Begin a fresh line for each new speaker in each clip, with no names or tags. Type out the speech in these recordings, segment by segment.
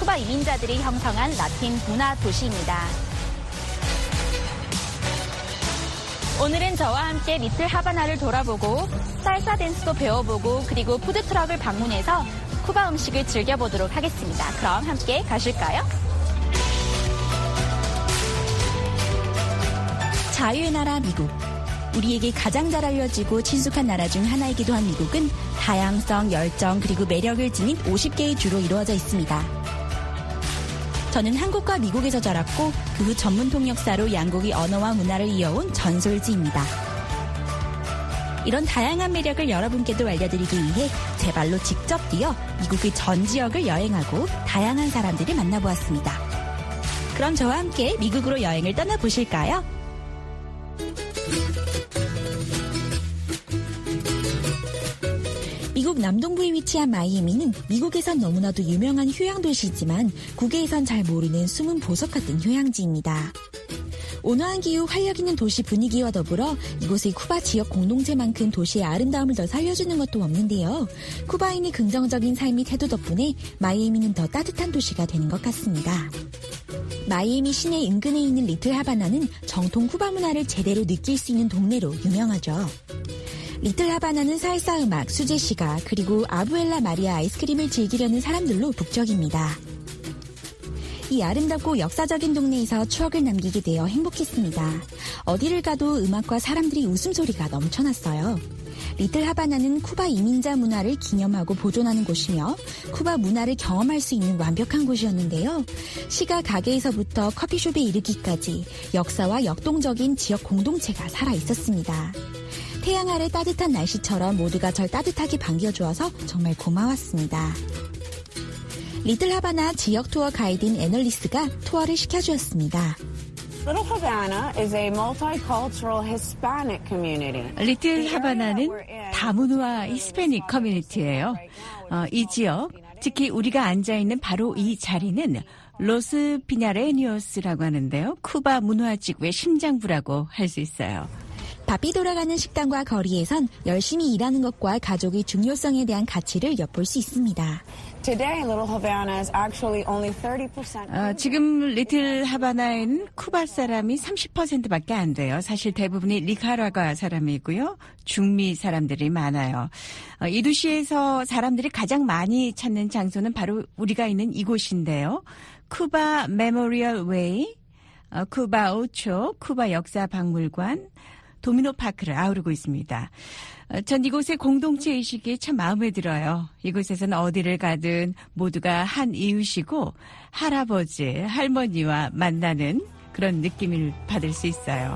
쿠바 이민자들이 형성한 라틴 문화 도시입니다. 오늘은 저와 함께 리틀 하바나를 돌아보고 살사 댄스도 배워보고 그리고 푸드트럭을 방문해서 쿠바 음식을 즐겨보도록 하겠습니다. 그럼 함께 가실까요?
자유의 나라 미국. 우리에게 가장 잘 알려지고 친숙한 나라 중 하나이기도 한 미국은 다양성, 열정, 그리고 매력을 지닌 50개의 주로 이루어져 있습니다. 저는 한국과 미국에서 자랐고 그 후 전문 통역사로 양국의 언어와 문화를 이어온 전솔지입니다. 이런 다양한 매력을 여러분께도 알려드리기 위해 제 발로 직접 뛰어 미국의 전 지역을 여행하고 다양한 사람들을 만나보았습니다. 그럼 저와 함께 미국으로 여행을 떠나보실까요? 미국 남동부에 위치한 마이애미는 미국에선 너무나도 유명한 휴양도시이지만 국외에선 잘 모르는 숨은 보석 같은 휴양지입니다. 온화한 기후, 활력 있는 도시 분위기와 더불어 이곳의 쿠바 지역 공동체만큼 도시의 아름다움을 더 살려주는 것도 없는데요. 쿠바인의 긍정적인 삶의 태도 덕분에 마이애미는 더 따뜻한 도시가 되는 것 같습니다. 마이애미 시내 인근에 있는 리틀 하바나는 정통 쿠바 문화를 제대로 느낄 수 있는 동네로 유명하죠. 리틀 하바나는 살사 음악, 수제 시가, 그리고 아부엘라 마리아 아이스크림을 즐기려는 사람들로 북적입니다. 이 아름답고 역사적인 동네에서 추억을 남기게 되어 행복했습니다. 어디를 가도 음악과 사람들의 웃음소리가 넘쳐났어요. 리틀 하바나는 쿠바 이민자 문화를 기념하고 보존하는 곳이며 쿠바 문화를 경험할 수 있는 완벽한 곳이었는데요. 시가 가게에서부터 커피숍에 이르기까지 역사와 역동적인 지역 공동체가 살아있었습니다. 태양 아래 따뜻한 날씨처럼 모두가 절 따뜻하게 반겨주어서 정말 고마웠습니다. 리틀 하바나 지역 투어 가이드인 애널리스가 투어를 시켜주었습니다.
Little Havana is a multicultural Hispanic community.
리틀 하바나는 다문화 히스패닉 커뮤니티예요. 이 지역, 특히 우리가 앉아있는 바로 이 자리는 로스 피냐레니오스라고 하는데요. 쿠바 문화지구의 심장부라고 할 수 있어요.
바삐 돌아가는 식당과 거리에선 열심히 일하는 것과 가족의 중요성에 대한 가치를 엿볼 수 있습니다.
Today, Little Havana is actually only 30%.
지금 리틀 하바나에는 쿠바 사람이 30%밖에 안 돼요. 사실 대부분이 니카라과 사람이고요. 중미 사람들이 많아요. 이 도시에서 사람들이 가장 많이 찾는 장소는 바로 우리가 있는 이곳인데요. 쿠바 메모리얼 웨이, 쿠바 오초, 쿠바 역사 박물관, 도미노 파크를 아우르고 있습니다. 전 이곳의 공동체 의식이 참 마음에 들어요. 이곳에서는 어디를 가든 모두가 한 이웃이고 할아버지, 할머니와 만나는 그런 느낌을 받을 수 있어요.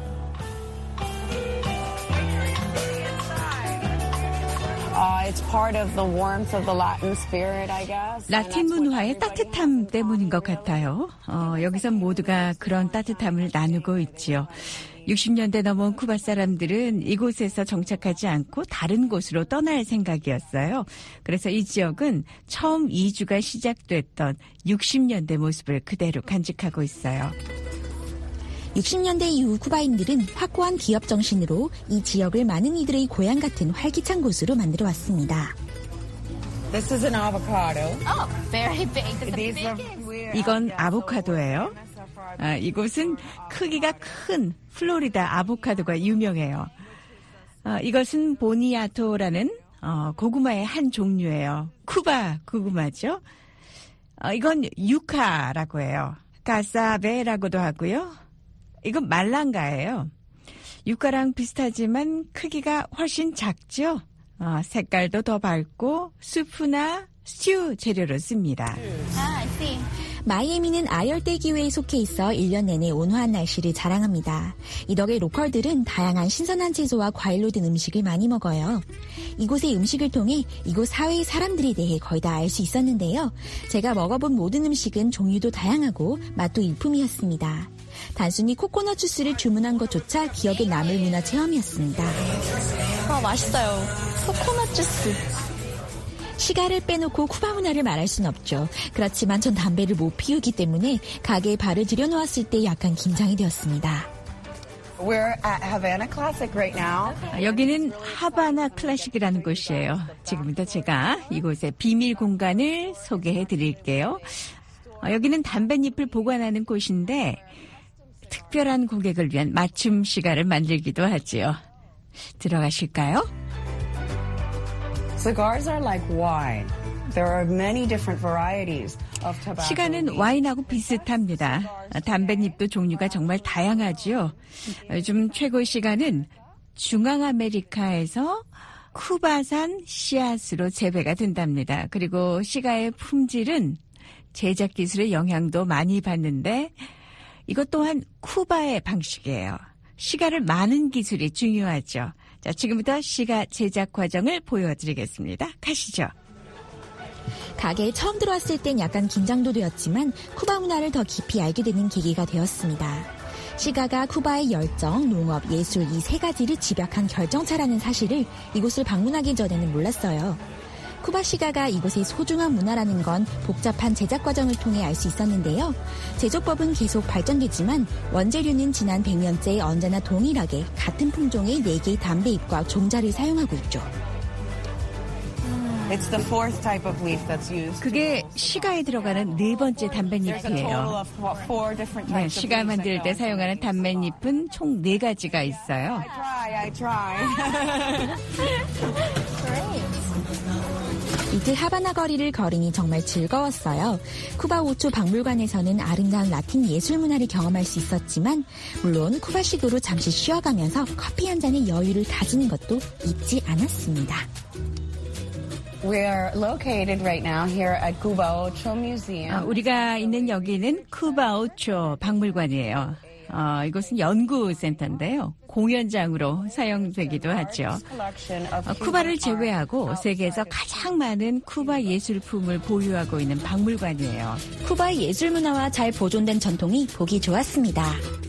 It's part of the warmth of the Latin spirit, I guess.
라틴 문화의 따뜻함 때문인 것 같아요. 여기서 모두가 그런 따뜻함을 나누고 있지요. 60년대 넘은 쿠바 사람들은 이곳에서 정착하지 않고 다른 곳으로 떠날 생각이었어요. 그래서 이 지역은 처음 이주가 시작됐던 60년대 모습을 그대로 간직하고 있어요.
60년대 이후 쿠바인들은 확고한 기업 정신으로 이 지역을 많은 이들의 고향 같은 활기찬 곳으로 만들어 왔습니다.
This is an avocado.
Oh, very big.
이건 아보카도예요. 이곳은 크기가 큰 플로리다 아보카도가 유명해요. 이것은 보니아토라는 고구마의 한 종류예요. 쿠바 고구마죠. 이건 유카라고 해요. 까사베라고도 하고요. 이건 말랑가예요. 유카랑 비슷하지만 크기가 훨씬 작죠. 색깔도 더 밝고 수프나 스튜 재료로 씁니다.
I see.
마이애미는 아열대 기후에 속해 있어 1년 내내 온화한 날씨를 자랑합니다. 이 덕에 로컬들은 다양한 신선한 채소와 과일로 든 음식을 많이 먹어요. 이곳의 음식을 통해 이곳 사회의 사람들에 대해 거의 다 알 수 있었는데요. 제가 먹어본 모든 음식은 종류도 다양하고 맛도 일품이었습니다. 단순히 코코넛 주스를 주문한 것조차 기억에 남을 문화 체험이었습니다.
맛있어요. 코코넛 주스.
시가를 빼놓고 쿠바 문화를 말할 순 없죠. 그렇지만 전 담배를 못 피우기 때문에 가게에 발을 들여놓았을 때 약간 긴장이 되었습니다.
We're at Havana Classic right now.
여기는 하바나 클래식이라는 곳이에요. 지금부터 제가 이곳의 비밀 공간을 소개해 드릴게요. 여기는 담뱃잎을 보관하는 곳인데 특별한 고객을 위한 맞춤 시가를 만들기도 하지요. 들어가실까요?
Cigars are like wine. There are many different varieties of tobacco.
시가는 와인하고 비슷합니다. 담뱃잎도 종류가 정말 다양하지요. 요즘 최고 시가는 중앙아메리카에서 쿠바산 씨앗으로 재배가 된답니다. 그리고 시가의 품질은 제작 기술의 영향도 많이 받는데 이것 또한 쿠바의 방식이에요. 시가를 많은 기술이 중요하죠. 자, 지금부터 시가 제작 과정을 보여드리겠습니다. 가시죠.
가게에 처음 들어왔을 땐 약간 긴장도 되었지만 쿠바 문화를 더 깊이 알게 되는 계기가 되었습니다. 시가가 쿠바의 열정, 농업, 예술 이 세 가지를 집약한 결정차라는 사실을 이곳을 방문하기 전에는 몰랐어요. 쿠바 시가가 이곳의 소중한 문화라는 건 복잡한 제작 과정을 통해 알 수 있었는데요. 제조법은 계속 발전되지만 원재료는 지난 100년째 언제나 동일하게 같은 품종의 4개의 담배잎과 종자를 사용하고 있죠.
It's the fourth type of leaf that's used.
그게 시가에 들어가는 네 번째
There's a total
담뱃잎이에요.
of four different
네,
types of
시가
leaves that
만들
go
때
into
사용하는 담뱃잎은 총 4가지가 있어요.
I try.
이틀 하바나 거리를 걸으니 정말 즐거웠어요. 쿠바 오초 박물관에서는 아름다운 라틴 예술 문화를 경험할 수 있었지만 물론 쿠바식으로 잠시 쉬어가면서 커피 한 잔의 여유를 가지는 것도 잊지 않았습니다.
We're located right now here at Cuba Ocho Museum.
우리가 있는 여기는 쿠바오초 박물관이에요. 이곳은 연구센터인데요. 공연장으로 사용되기도 하죠. 쿠바를 제외하고 세계에서 가장 많은 쿠바 예술품을 보유하고 있는 박물관이에요.
쿠바의 예술 문화와 잘 보존된 전통이 보기 좋았습니다.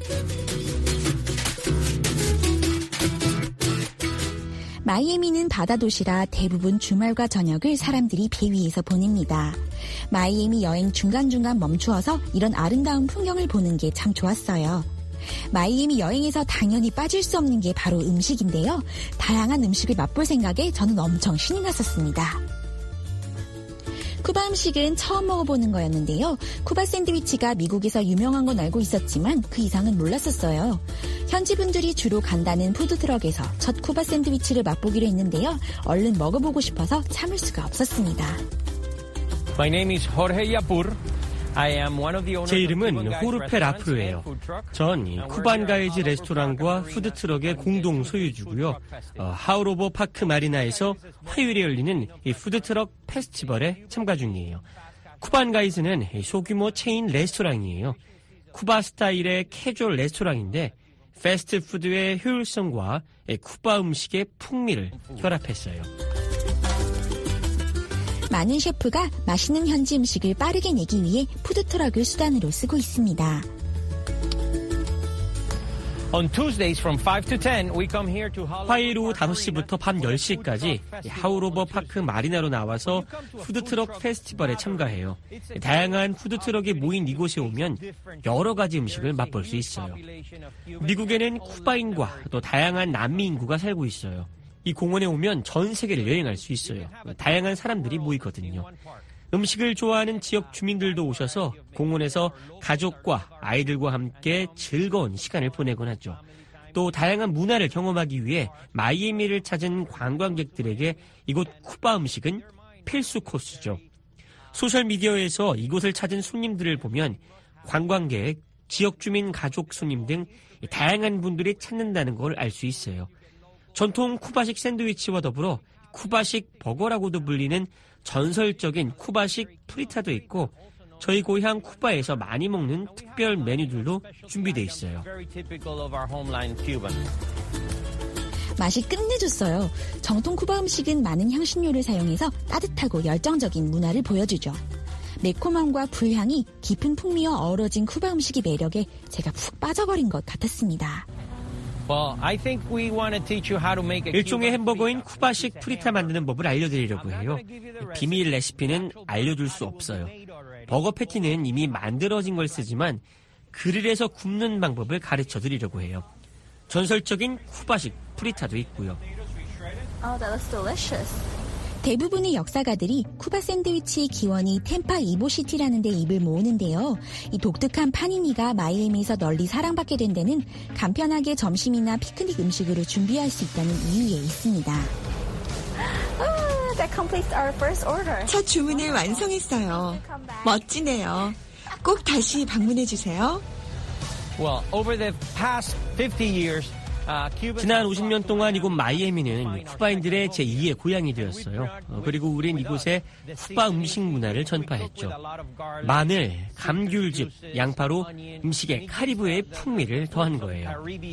마이애미는 바다 도시라 대부분 주말과 저녁을 사람들이 배 위에서 보냅니다. 마이애미 여행 중간중간 멈추어서 이런 아름다운 풍경을 보는 게 참 좋았어요. 마이애미 여행에서 당연히 빠질 수 없는 게 바로 음식인데요. 다양한 음식을 맛볼 생각에 저는 엄청 신이 났었습니다. 쿠바 음식은 처음 먹어보는 거였는데요. 쿠바 샌드위치가 미국에서 유명한 건 알고 있었지만 그 이상은 몰랐었어요. 현지 분들이 주로 간다는 푸드트럭에서 첫 쿠바 샌드위치를 맛보기로 했는데요. 얼른 먹어보고 싶어서 참을 수가 없었습니다.
My name is Jorge Yapur. I am one of the owners
제
of
이름은
Cuban Guys
호르페
Restaurants
라프로예요.
and Food Truck.
전 쿠반 가이즈 레스토랑과 푸드트럭의 공동 소유주고요. 하우로버 파크 마리나에서 화요일에 열리는 이 푸드트럭 페스티벌에 참가 중이에요. 쿠반 가이즈는 소규모 체인 레스토랑이에요. 쿠바 스타일의 캐주얼 레스토랑인데 패스트푸드의 효율성과 쿠바 음식의 풍미를 결합했어요.
많은 셰프가 맛있는 현지 음식을 빠르게 내기 위해 푸드트럭을 수단으로 쓰고 있습니다.
On Tuesdays from 5 to 10, we come here to
화요일 오후 5시부터 밤 10시까지 하우로버 파크 마리나로 나와서 푸드트럭 페스티벌에 참가해요. 다양한 푸드트럭이 모인 이곳에 오면 여러 가지 음식을 맛볼 수 있어요. 미국에는 쿠바인과 또 다양한 남미 인구가 살고 있어요. 이 공원에 오면 전 세계를 여행할 수 있어요. 다양한 사람들이 모이거든요. 음식을 좋아하는 지역 주민들도 오셔서 공원에서 가족과 아이들과 함께 즐거운 시간을 보내곤 하죠. 또 다양한 문화를 경험하기 위해 마이애미를 찾은 관광객들에게 이곳 쿠바 음식은 필수 코스죠. 소셜미디어에서 이곳을 찾은 손님들을 보면 관광객, 지역 주민 가족 손님 등 다양한 분들이 찾는다는 걸 알 수 있어요. 전통 쿠바식 샌드위치와 더불어 쿠바식 버거라고도 불리는 전설적인 쿠바식 프리타도 있고 저희 고향 쿠바에서 많이 먹는 특별 메뉴들도 준비되어 있어요.
맛이 끝내줬어요. 정통 쿠바 음식은 많은 향신료를 사용해서 따뜻하고 열정적인 문화를 보여주죠. 매콤함과 불향이 깊은 풍미와 어우러진 쿠바 음식의 매력에 제가 푹 빠져버린 것 같았습니다.
일종의 햄버거인 쿠바식 프리타 만드는 법을 알려드리려고 해요. 비밀 레시피는 알려줄 수 없어요. 버거 패티는 이미 만들어진 걸 쓰지만 그릴에서 굽는 방법을 가르쳐 드리려고 해요. 전설적인 쿠바식 프리타도 있고요.
Oh, that looks delicious.
대부분의 역사가들이 쿠바 샌드위치의 기원이 템파 이보시티라는 데 입을 모으는데요. 이 독특한 파니니가 마이애미에서 널리 사랑받게 된 데는 간편하게 점심이나 피크닉 음식으로 준비할 수 있다는 이유에 있습니다.
That completes our first order.
첫 주문을 완성했어요. 멋지네요. 꼭 다시 방문해 주세요.
Well, over the past 50 years,
지난 50년 동안 이곳 마이애미는 쿠바인들의 제2의 고향이 되었어요. 그리고 우린 이곳에 쿠바 음식 문화를 전파했죠. 마늘, 감귤즙, 양파로 음식에 카리브해의 풍미를 더한 거예요.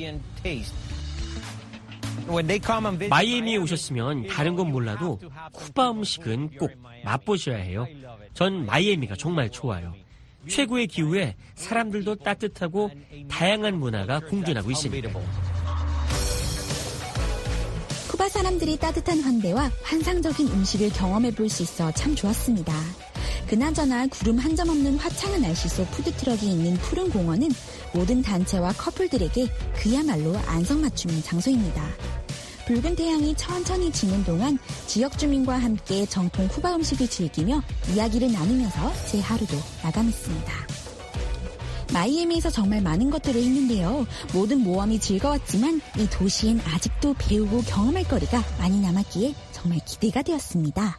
마이애미에 오셨으면 다른 건 몰라도 쿠바 음식은 꼭 맛보셔야 해요. 전 마이애미가 정말 좋아요. 최고의 기후에 사람들도 따뜻하고 다양한 문화가 공존하고 있습니다.
쿠바 사람들이 따뜻한 환대와 환상적인 음식을 경험해 볼 수 있어 참 좋았습니다. 그나저나 구름 한 점 없는 화창한 날씨 속 푸드트럭이 있는 푸른 공원은 모든 단체와 커플들에게 그야말로 안성맞춤인 장소입니다. 붉은 태양이 천천히 지는 동안 지역 주민과 함께 정통 쿠바 음식을 즐기며 이야기를 나누면서 제 하루도 마감했습니다. 마이애미에서 정말 많은 것들을 했는데요. 모든 모험이 즐거웠지만 이 도시엔 아직도 배우고 경험할 거리가 많이 남았기에 정말 기대가 되었습니다.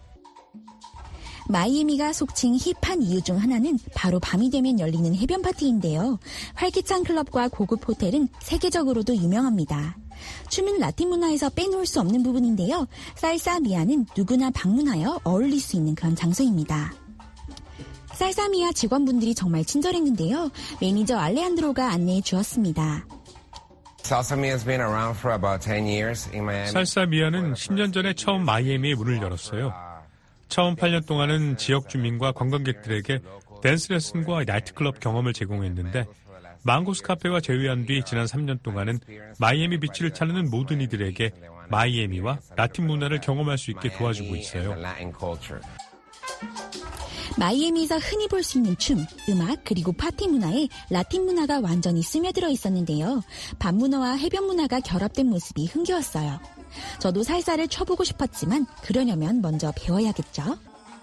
마이애미가 속칭 힙한 이유 중 하나는 바로 밤이 되면 열리는 해변 파티인데요. 활기찬 클럽과 고급 호텔은 세계적으로도 유명합니다. 춤은 라틴 문화에서 빼놓을 수 없는 부분인데요. 살사미아는 누구나 방문하여 어울릴 수 있는 그런 장소입니다. 살사미아 직원분들이 정말 친절했는데요. 매니저 알레한드로가 안내해 주었습니다.
살사미아는 10년 전에 처음 마이애미에 문을 열었어요. 처음 8년 동안은 지역 주민과 관광객들에게 댄스 레슨과 나이트클럽 경험을 제공했는데 망고스 카페가 제외한 뒤 지난 3년 동안은 마이애미 비치를 찾는 모든 이들에게 마이애미와 라틴 문화를 경험할 수 있게 도와주고 있어요.
마이애미에서 흔히 볼 수 있는 춤, 음악, 그리고 파티 문화에 라틴 문화가 완전히 스며들어 있었는데요. 밤 문화와 해변 문화가 결합된 모습이 흥겨웠어요. 저도 살사를 춰보고 싶었지만 그러려면 먼저 배워야겠죠.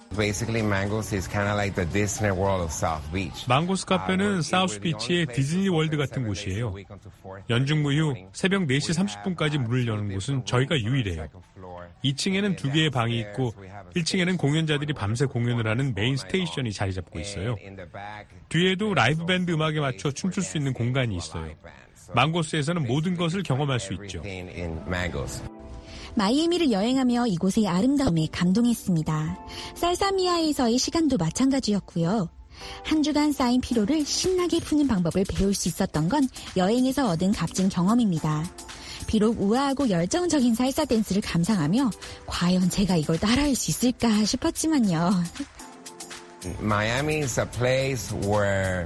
망고스 카페는 사우스비치의 디즈니 월드 같은 곳이에요. 연중 무휴 새벽 4시 30분까지 문을 여는 곳은 저희가 유일해요. 2층에는 2개의 방이 있고 1층에는 공연자들이 밤새 공연을 하는 메인 스테이션이 자리 잡고 있어요. 뒤에도 라이브 밴드 음악에 맞춰 춤출 수 있는 공간이 있어요. 망고스에서는 모든 것을 경험할 수 있죠.
마이애미를 여행하며 이곳의 아름다움에 감동했습니다. 살사미아에서의 시간도 마찬가지였고요. 한 주간 쌓인 피로를 신나게 푸는 방법을 배울 수 있었던 건 여행에서 얻은 값진 경험입니다. 비록 우아하고 열정적인 살사 댄스를 감상하며 과연 제가 이걸 따라할 수 있을까 싶었지만요.
Miami is a place where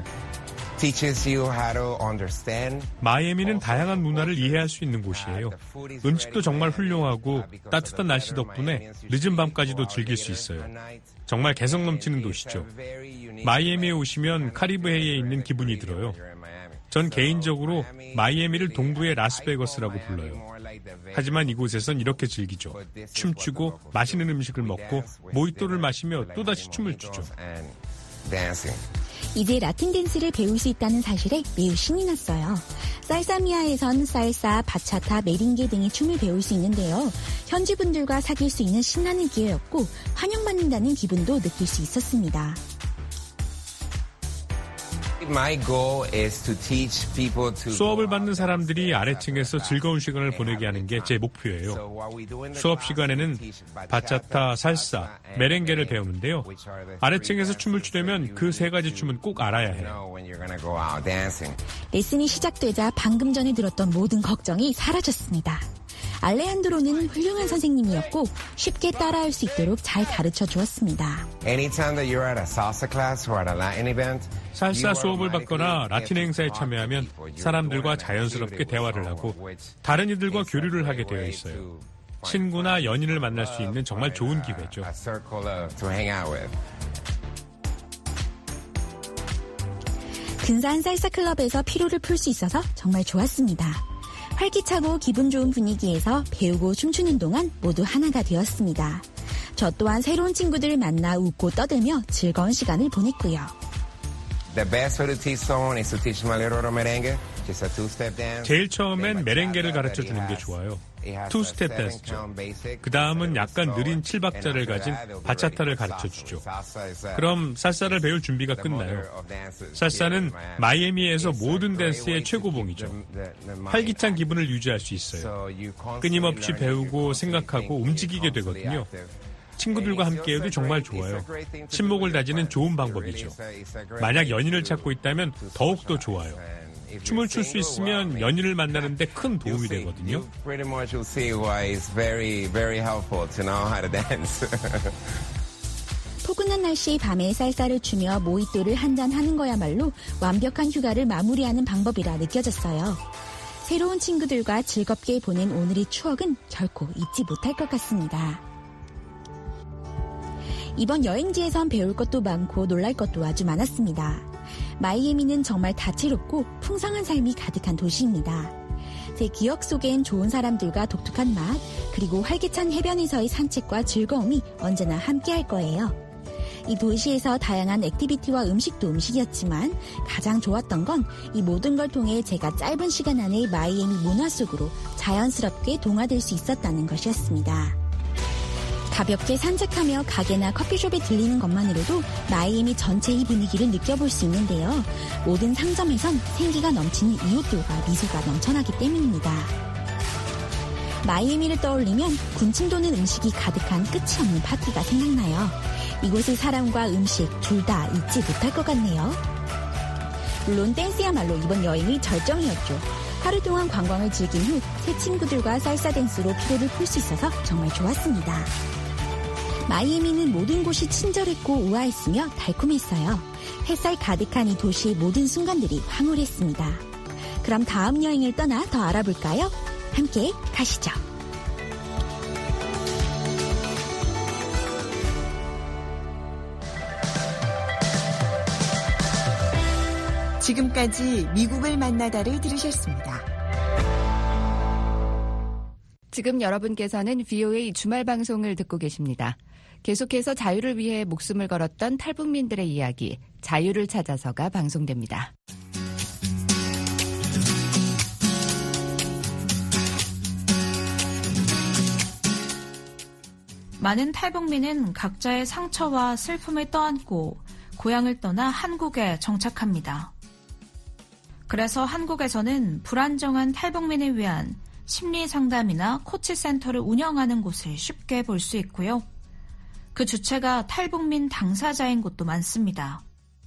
마이애미는 다양한 문화를 이해할 수 있는 곳이에요. 음식도 정말 훌륭하고 따뜻한 날씨 덕분에 늦은 밤까지도 즐길 수 있어요. 정말 개성 넘치는 도시죠. 마이애미에 오시면 카리브해에 있는 기분이 들어요. 전 개인적으로 마이애미를 동부의 라스베거스라고 불러요. 하지만 이곳에선 이렇게 즐기죠. 춤추고 맛있는 음식을 먹고 모히또를 마시며 또다시 춤을 추죠.
이제 라틴 댄스를 배울 수 있다는 사실에 매우 신이 났어요. 살사미아에선 살사, 바차타, 메링게 등의 춤을 배울 수 있는데요. 현지 분들과 사귈 수 있는 신나는 기회였고 환영받는다는 기분도 느낄 수 있었습니다.
수업을 받는 사람들이 아래층에서 즐거운 시간을 보내게 하는 게 제 목표예요. 수업 시간에는 바차타, 살사, 메렝게를 배우는데요. 아래층에서 춤을 추려면 그 3가지 춤은 꼭 알아야 해요.
레슨이 시작되자 방금 전에 들었던 모든 걱정이 사라졌습니다. 알레한드로는 훌륭한 선생님이었고 쉽게 따라할 수 있도록 잘 가르쳐 주었습니다.
살사 수업을 받거나 라틴 행사에 참여하면 사람들과 자연스럽게 대화를 하고 다른 이들과 교류를 하게 되어 있어요. 친구나 연인을 만날 수 있는 정말 좋은 기회죠.
근사한 살사 클럽에서 피로를 풀 수 있어서 정말 좋았습니다. 활기차고 기분 좋은 분위기에서 배우고 춤추는 동안 모두 하나가 되었습니다. 저 또한 새로운 친구들을 만나 웃고 떠들며 즐거운 시간을 보냈고요.
The best for the T-zone is to teach my little merengue. Just a two-step dance.
제일 처음엔 메렝게를 가르쳐 주는 게 좋아요. 투스텝 댄스죠. 그 다음은 약간 느린 7박자를 가진 바차타를 가르쳐 주죠. 그럼 살사를 배울 준비가 끝나요. 살사는 마이애미에서 모든 댄스의 최고봉이죠. 활기찬 기분을 유지할 수 있어요. 끊임없이 배우고 생각하고 움직이게 되거든요. 친구들과 함께해도 정말 좋아요. 친목을 다지는 좋은 방법이죠. 만약 연인을 찾고 있다면 더욱더 좋아요. 춤을 출 수 있으면 연인을 만나는데 큰 도움이 되거든요.
포근한 날씨 밤에 쌀쌀을 추며 모히또를 한잔 하는 거야말로 완벽한 휴가를 마무리하는 방법이라 느껴졌어요. 새로운 친구들과 즐겁게 보낸 오늘의 추억은 결코 잊지 못할 것 같습니다. 이번 여행지에선 배울 것도 많고 놀랄 것도 아주 많았습니다. 마이애미는 정말 다채롭고 풍성한 삶이 가득한 도시입니다. 제 기억 속엔 좋은 사람들과 독특한 맛, 그리고 활기찬 해변에서의 산책과 즐거움이 언제나 함께할 거예요. 이 도시에서 다양한 액티비티와 음식도 음식이었지만 가장 좋았던 건 이 모든 걸 통해 제가 짧은 시간 안에 마이애미 문화 속으로 자연스럽게 동화될 수 있었다는 것이었습니다. 가볍게 산책하며 가게나 커피숍에 들리는 것만으로도 마이애미 전체의 분위기를 느껴볼 수 있는데요. 모든 상점에선 생기가 넘치는 이웃들과 미소가 넘쳐나기 때문입니다. 마이애미를 떠올리면 군침 도는 음식이 가득한 끝이 없는 파티가 생각나요. 이곳의 사람과 음식 둘 다 잊지 못할 것 같네요. 물론 댄스야말로 이번 여행의 절정이었죠. 하루 동안 관광을 즐긴 후 새 친구들과 살사 댄스로 피로를 풀 수 있어서 정말 좋았습니다. 마이애미는 모든 곳이 친절했고 우아했으며 달콤했어요. 햇살 가득한 이 도시의 모든 순간들이 황홀했습니다. 그럼 다음 여행을 떠나 더 알아볼까요? 함께 가시죠.
지금까지 미국을 만나다를 들으셨습니다.
지금 여러분께서는 VOA 주말 방송을 듣고 계십니다. 계속해서 자유를 위해 목숨을 걸었던 탈북민들의 이야기, 자유를 찾아서가 방송됩니다.
많은 탈북민은 각자의 상처와 슬픔을 떠안고 고향을 떠나 한국에 정착합니다. 그래서 한국에서는 불안정한 탈북민을 위한 심리 상담이나 코치 센터를 운영하는 곳을 쉽게 볼 수 있고요. 그 주체가 탈북민 당사자인 곳도 많습니다.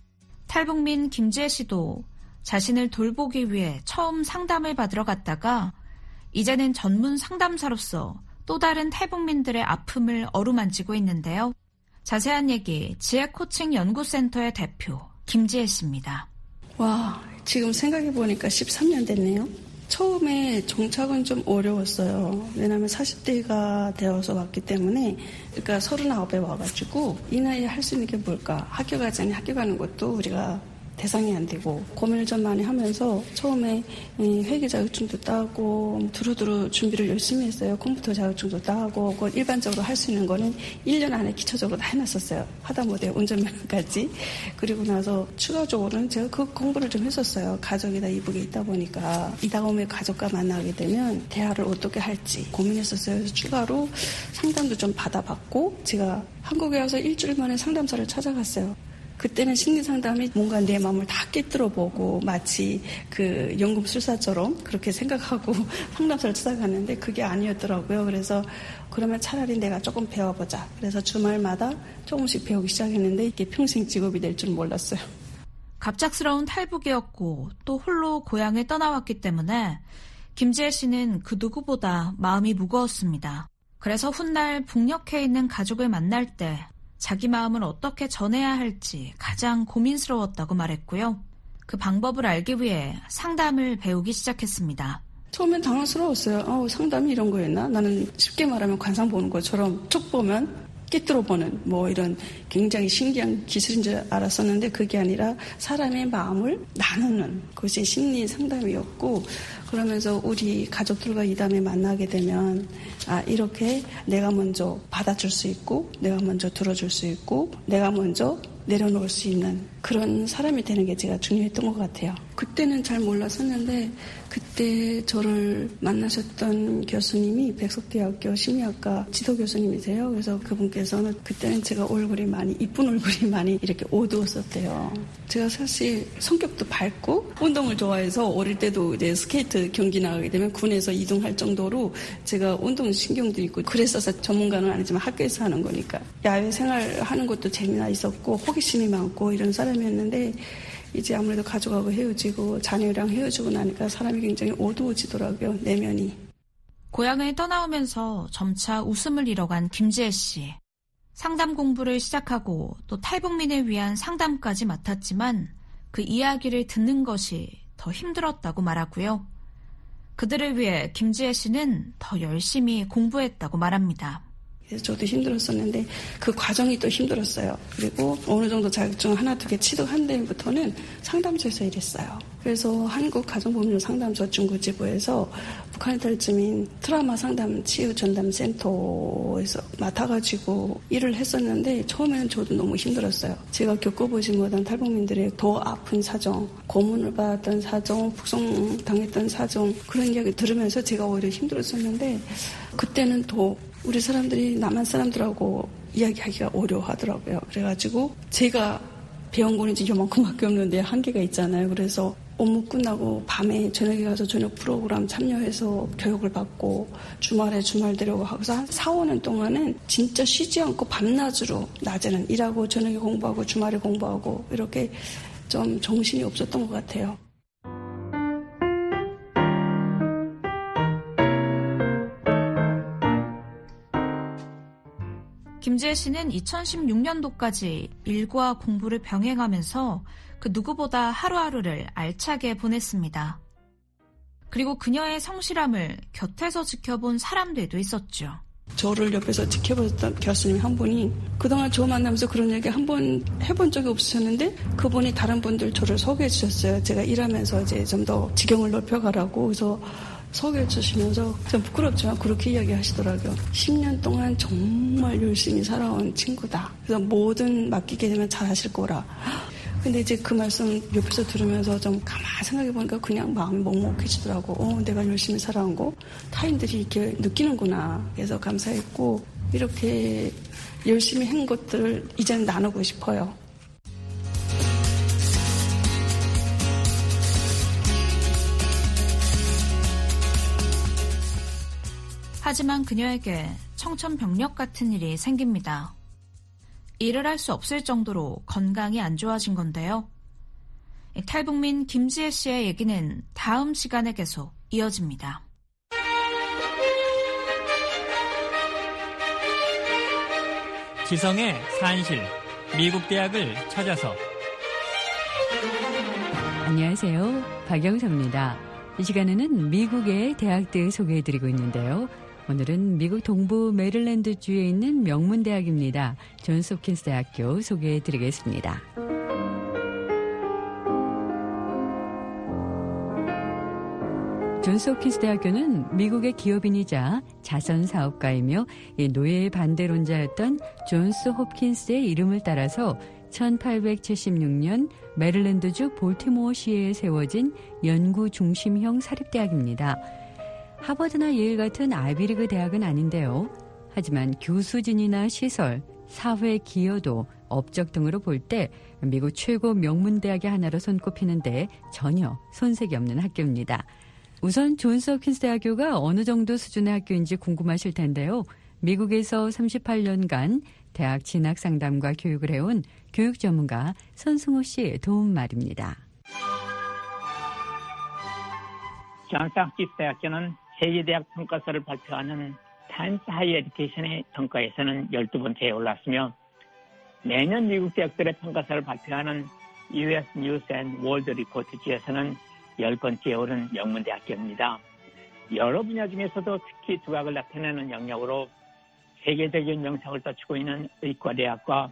탈북민 김지혜 씨도 자신을 돌보기 위해 처음 상담을 받으러 갔다가 이제는 전문 상담사로서 또 다른 탈북민들의 아픔을 어루만지고 있는데요. 자세한 얘기 지혜 코칭 연구센터의 대표 김지혜 씨입니다.
와, 지금 생각해보니까 13년 됐네요. 처음에 정착은 좀 어려웠어요. 왜냐하면 40대가 되어서 왔기 때문에, 그러니까 39에 와가지고 이 나이에 할 수 있는 게 뭘까? 학교 가자니 학교 가는 것도 우리가 대상이 안 되고 고민을 좀 많이 하면서 처음에 회계 자격증도 따고 두루두루 준비를 열심히 했어요. 컴퓨터 자격증도 따고 일반적으로 할 수 있는 거는 1년 안에 기초적으로 다 해놨었어요. 하다못해 운전면허까지. 그리고 나서 추가적으로는 제가 그 공부를 좀 했었어요. 가족이 다 이북에 있다 보니까 이다음에 가족과 만나게 되면 대화를 어떻게 할지 고민했었어요. 그래서 추가로 상담도 좀 받아봤고 제가 한국에 와서 일주일 만에 상담사를 찾아갔어요. 그때는 심리상담이 뭔가 내 마음을 다 꿰뚫어보고 마치 그 연금술사처럼 그렇게 생각하고 상담사를 찾아갔는데 그게 아니었더라고요. 그래서 그러면 차라리 내가 조금 배워보자. 그래서 주말마다 조금씩 배우기 시작했는데 이게 평생 직업이 될 줄 몰랐어요.
갑작스러운 탈북이었고 또 홀로 고향을 떠나왔기 때문에 김지혜 씨는 그 누구보다 마음이 무거웠습니다. 그래서 훗날 북녘에 있는 가족을 만날 때 자기 마음을 어떻게 전해야 할지 가장 고민스러웠다고 말했고요. 그 방법을 알기 위해 상담을 배우기 시작했습니다.
처음엔 당황스러웠어요. 상담이 이런 거였나? 나는 쉽게 말하면 관상 보는 것처럼 쭉 보면 꿰뚫어 보는 뭐 이런 굉장히 신기한 기술인 줄 알았었는데 그게 아니라 사람의 마음을 나누는 것이 심리 상담이었고 그러면서 우리 가족들과 이 다음에 만나게 되면 이렇게 내가 먼저 받아줄 수 있고 내가 먼저 들어줄 수 있고 내가 먼저 내려놓을 수 있는 그런 사람이 되는 게 제가 중요했던 것 같아요. 그때는 잘 몰랐었는데 그때 저를 만나셨던 교수님이 백석대학교 심리학과 지도 교수님이세요. 그래서 그분께서는 그때는 제가 이쁜 얼굴이 많이 이렇게 어두웠었대요. 제가 사실 성격도 밝고 운동을 좋아해서 어릴 때도 이제 스케이트 경기 나가게 되면 군에서 이동할 정도로 제가 운동 신경도 있고 그랬어서 전문가는 아니지만 학교에서 하는 거니까 야외 생활하는 것도 재미나 있었고 호기심이 많고 이런 사람이었는데 이제 아무래도 가족하고 헤어지고 자녀랑 헤어지고 나니까 사람이 굉장히 어두워지더라고요. 내면이.
고향을 떠나오면서 점차 웃음을 잃어간 김지혜 씨. 상담 공부를 시작하고 또 탈북민을 위한 상담까지 맡았지만 그 이야기를 듣는 것이 더 힘들었다고 말하고요. 그들을 위해 김지혜 씨는 더 열심히 공부했다고 말합니다.
저도 힘들었었는데 그 과정이 또 힘들었어요. 그리고 어느 정도 자격증 하나 두 개 취득한 다음부터는 상담소에서 일했어요. 그래서 한국가정법률 상담소 중구지부에서 북한에 탈주민 트라우마 상담 치유 전담 센터에서 맡아가지고 일을 했었는데 처음에는 저도 너무 힘들었어요. 제가 겪어보지 못한 탈북민들의 더 아픈 사정, 고문을 받았던 사정, 북송당했던 사정 그런 이야기 들으면서 제가 오히려 힘들었었는데 그때는 더 우리 사람들이 남한 사람들하고 이야기하기가 어려워하더라고요. 그래가지고 제가 배운 거는 이제 요만큼밖에 없는데 한계가 있잖아요. 그래서 업무 끝나고 밤에 저녁에 가서 저녁 프로그램 참여해서 교육을 받고 주말에 주말 데려고 하고서 한 4, 5년 동안은 진짜 쉬지 않고 밤낮으로 낮에는 일하고 저녁에 공부하고 주말에 공부하고 이렇게 좀 정신이 없었던 것 같아요.
김지혜 씨는 2016년도까지 일과 공부를 병행하면서 그 누구보다 하루하루를 알차게 보냈습니다. 그리고 그녀의 성실함을 곁에서 지켜본 사람들도 있었죠.
저를 옆에서 지켜보셨던 교수님 한 분이 그동안 저 만나면서 그런 얘기 한 번 해본 적이 없으셨는데 그분이 다른 분들 저를 소개해 주셨어요. 제가 일하면서 이제 좀 더 지경을 넓혀가라고. 그래서 소개해 주시면서 좀 부끄럽지만 그렇게 이야기하시더라고요. 10년 동안 정말 열심히 살아온 친구다. 그래서 뭐든 맡기게 되면 잘하실 거라. 근데 이제 그 말씀 옆에서 들으면서 좀 가만히 생각해보니까 그냥 마음이 먹먹해지더라고. 내가 열심히 살아온 거 타인들이 이렇게 느끼는구나. 그래서 감사했고 이렇게 열심히 한 것들을 이제는 나누고 싶어요.
하지만 그녀에게 청천벽력 같은 일이 생깁니다. 일을 할 수 없을 정도로 건강이 안 좋아진 건데요. 탈북민 김지혜 씨의 얘기는 다음 시간에 계속 이어집니다.
지성의 산실, 미국 대학을 찾아서.
안녕하세요. 박영서입니다. 이 시간에는 미국의 대학들 소개해드리고 있는데요. 오늘은 미국 동부 메릴랜드주에 있는 명문대학입니다. 존스 홉킨스 대학교 소개해드리겠습니다. 존스 홉킨스 대학교는 미국의 기업인이자 자선사업가이며 노예의 반대론자였던 존스 홉킨스의 이름을 따라서 1876년 메릴랜드주 볼티모어시에 세워진 연구 중심형 사립대학입니다. 하버드나 예일 같은 아이비리그 대학은 아닌데요. 하지만 교수진이나 시설, 사회 기여도, 업적 등으로 볼 때 미국 최고 명문대학의 하나로 손꼽히는데 전혀 손색이 없는 학교입니다. 우선 존스 홉킨스 대학교가 어느 정도 수준의 학교인지 궁금하실 텐데요. 미국에서 38년간 대학 진학 상담과 교육을 해온 교육 전문가 손승호 씨의 도움 말입니다.
존스 홉킨스 대학교는 세계대학 평가서를 발표하는 타임스 하이어 에듀케이션의 평가에서는 12번째에 올랐으며 매년 미국 대학들의 평가서를 발표하는 US News and World Report지에서는 10번째에 오른 명문대학교입니다. 여러 분야 중에서도 특히 두각을 나타내는 영역으로 세계적인 명성을 떨치고 있는 의과대학과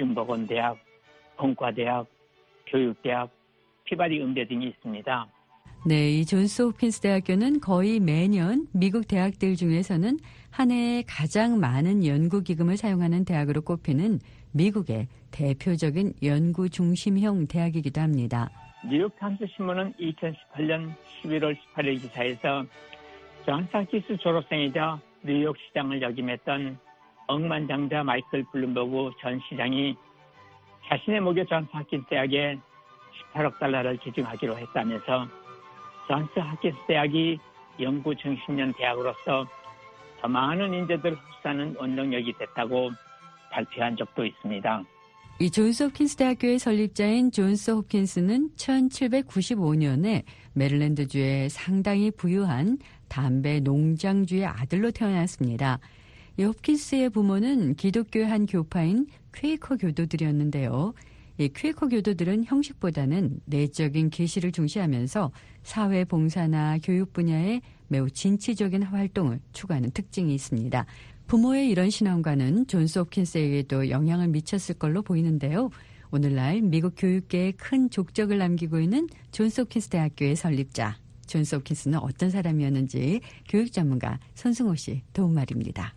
공중보건대학, 공과대학, 교육대학, 피바리 음대 등이 있습니다.
네, 이 존스 홉킨스 대학교는 거의 매년 미국 대학들 중에서는 한 해에 가장 많은 연구 기금을 사용하는 대학으로 꼽히는 미국의 대표적인 연구 중심형 대학이기도 합니다.
뉴욕타임스 신문은 2018년 11월 18일 기사에서 존스 홉킨스 졸업생이자 뉴욕 시장을 역임했던 억만장자 마이클 블룸버그 전 시장이 자신의 모교 존스 홉킨스 대학에 18억 달러를 기증하기로 했다면서 존스 홉킨스 대학이 연구 중심형 대학으로서 더 많은 인재들을 흡수하는 원동력이 됐다고 발표한 적도 있습니다.
이 존스 홉킨스 대학교의 설립자인 존스 홉킨스는 1795년에 메릴랜드주의 상당히 부유한 담배 농장주의 아들로 태어났습니다. 이 홉킨스의 부모는 기독교의 한 교파인 퀘이커 교도들이었는데요. 이 퀘이커 교도들은 형식보다는 내적인 계시를 중시하면서 사회 봉사나 교육 분야에 매우 진취적인 활동을 추구하는 특징이 있습니다. 부모의 이런 신앙과는 존스 홉킨스에게도 영향을 미쳤을 걸로 보이는데요. 오늘날 미국 교육계에 큰 족적을 남기고 있는 존스 홉킨스 대학교의 설립자. 존스 홉킨스는 어떤 사람이었는지 교육 전문가 손승호 씨 도움말입니다.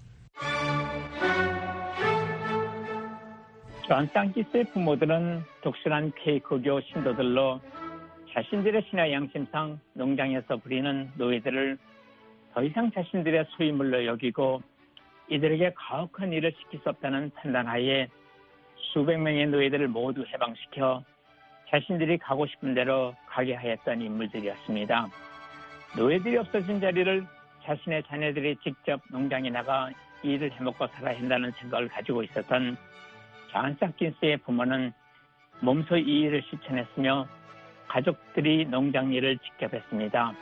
존스 홉킨스의 부모들은 독실한 퀘이커교 신도들로 자신들의 신화 양심상 농장에서 부리는 노예들을 더 이상 자신들의 소유물로 여기고 이들에게 가혹한 일을 시킬 수 없다는 판단하에 수백 명의 노예들을 모두 해방시켜 자신들이 가고 싶은 대로 가게 하였던 인물들이었습니다. 노예들이 없어진 자리를 자신의 자녀들이 직접 농장에 나가 일을 해먹고 살아야 한다는 생각을 가지고 있었던 존스 홉킨스의 부모는 몸소 이 일을 실천했으며 가족들이 농장 일을 직접 했습니다.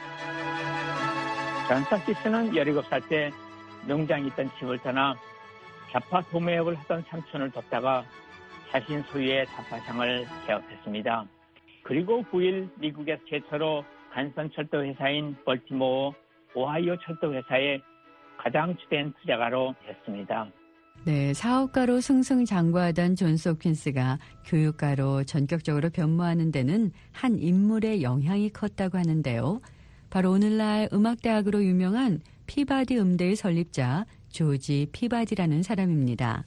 존스 홉킨스는 17살 때 농장에 있던 집을 떠나 자파 도매업을 하던 삼촌을 돕다가 자신 소유의 자파상을 개업했습니다. 그리고 9일 미국의 최초로 간선철도 회사인 벌티모어 오하이오 철도 회사의 가장 주된 투자가로 됐습니다.
네, 사업가로 승승장구하던 존스 홉킨스가 교육가로 전격적으로 변모하는 데는 한 인물의 영향이 컸다고 하는데요. 바로 오늘날 음악대학으로 유명한 피바디 음대의 설립자 조지 피바디라는 사람입니다.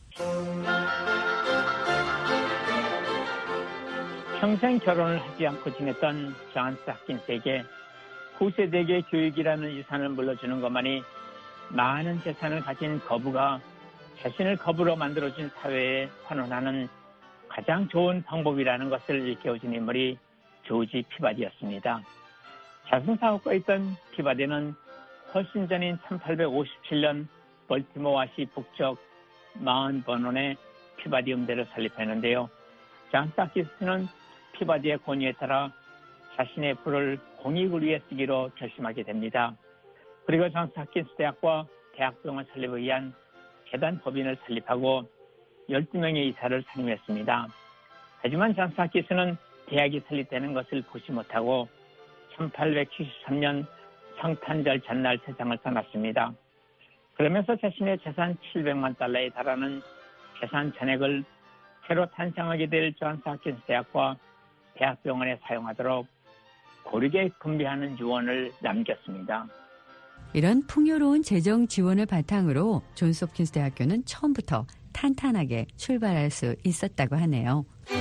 평생 결혼을 하지 않고 지냈던 존스 홉킨스에게 후세대의 교육이라는 유산을 물려주는 것만이 많은 재산을 가진 거부가 자신을 거부로 만들어준 사회에 환원하는 가장 좋은 방법이라는 것을 일깨워준 인물이 조지 피바디였습니다. 자선사업가였던 피바디는 훨씬 전인 1857년 벌티모어시 북쪽 마운버논에 피바디 음대를 설립했는데요. 존스 홉킨스는 피바디의 권유에 따라 자신의 부를 공익을 위해 쓰기로 결심하게 됩니다. 그리고 존스 홉킨스 대학과 대학병원 설립을 위한 재단 법인을 설립하고 12명의 이사를 선임했습니다. 하지만 존스 홉킨스는 대학이 설립되는 것을 보지 못하고 1873년 성탄절 전날 세상을 떠났습니다. 그러면서 자신의 재산 700만 달러에 달하는 재산 전액을 새로 탄생하게 될 존스 홉킨스 대학과 대학병원에 사용하도록 고르게 분배하는 유언을 남겼습니다.
이런 풍요로운 재정 지원을 바탕으로 존스 홉킨스 대학교는 처음부터 탄탄하게 출발할 수 있었다고 하네요.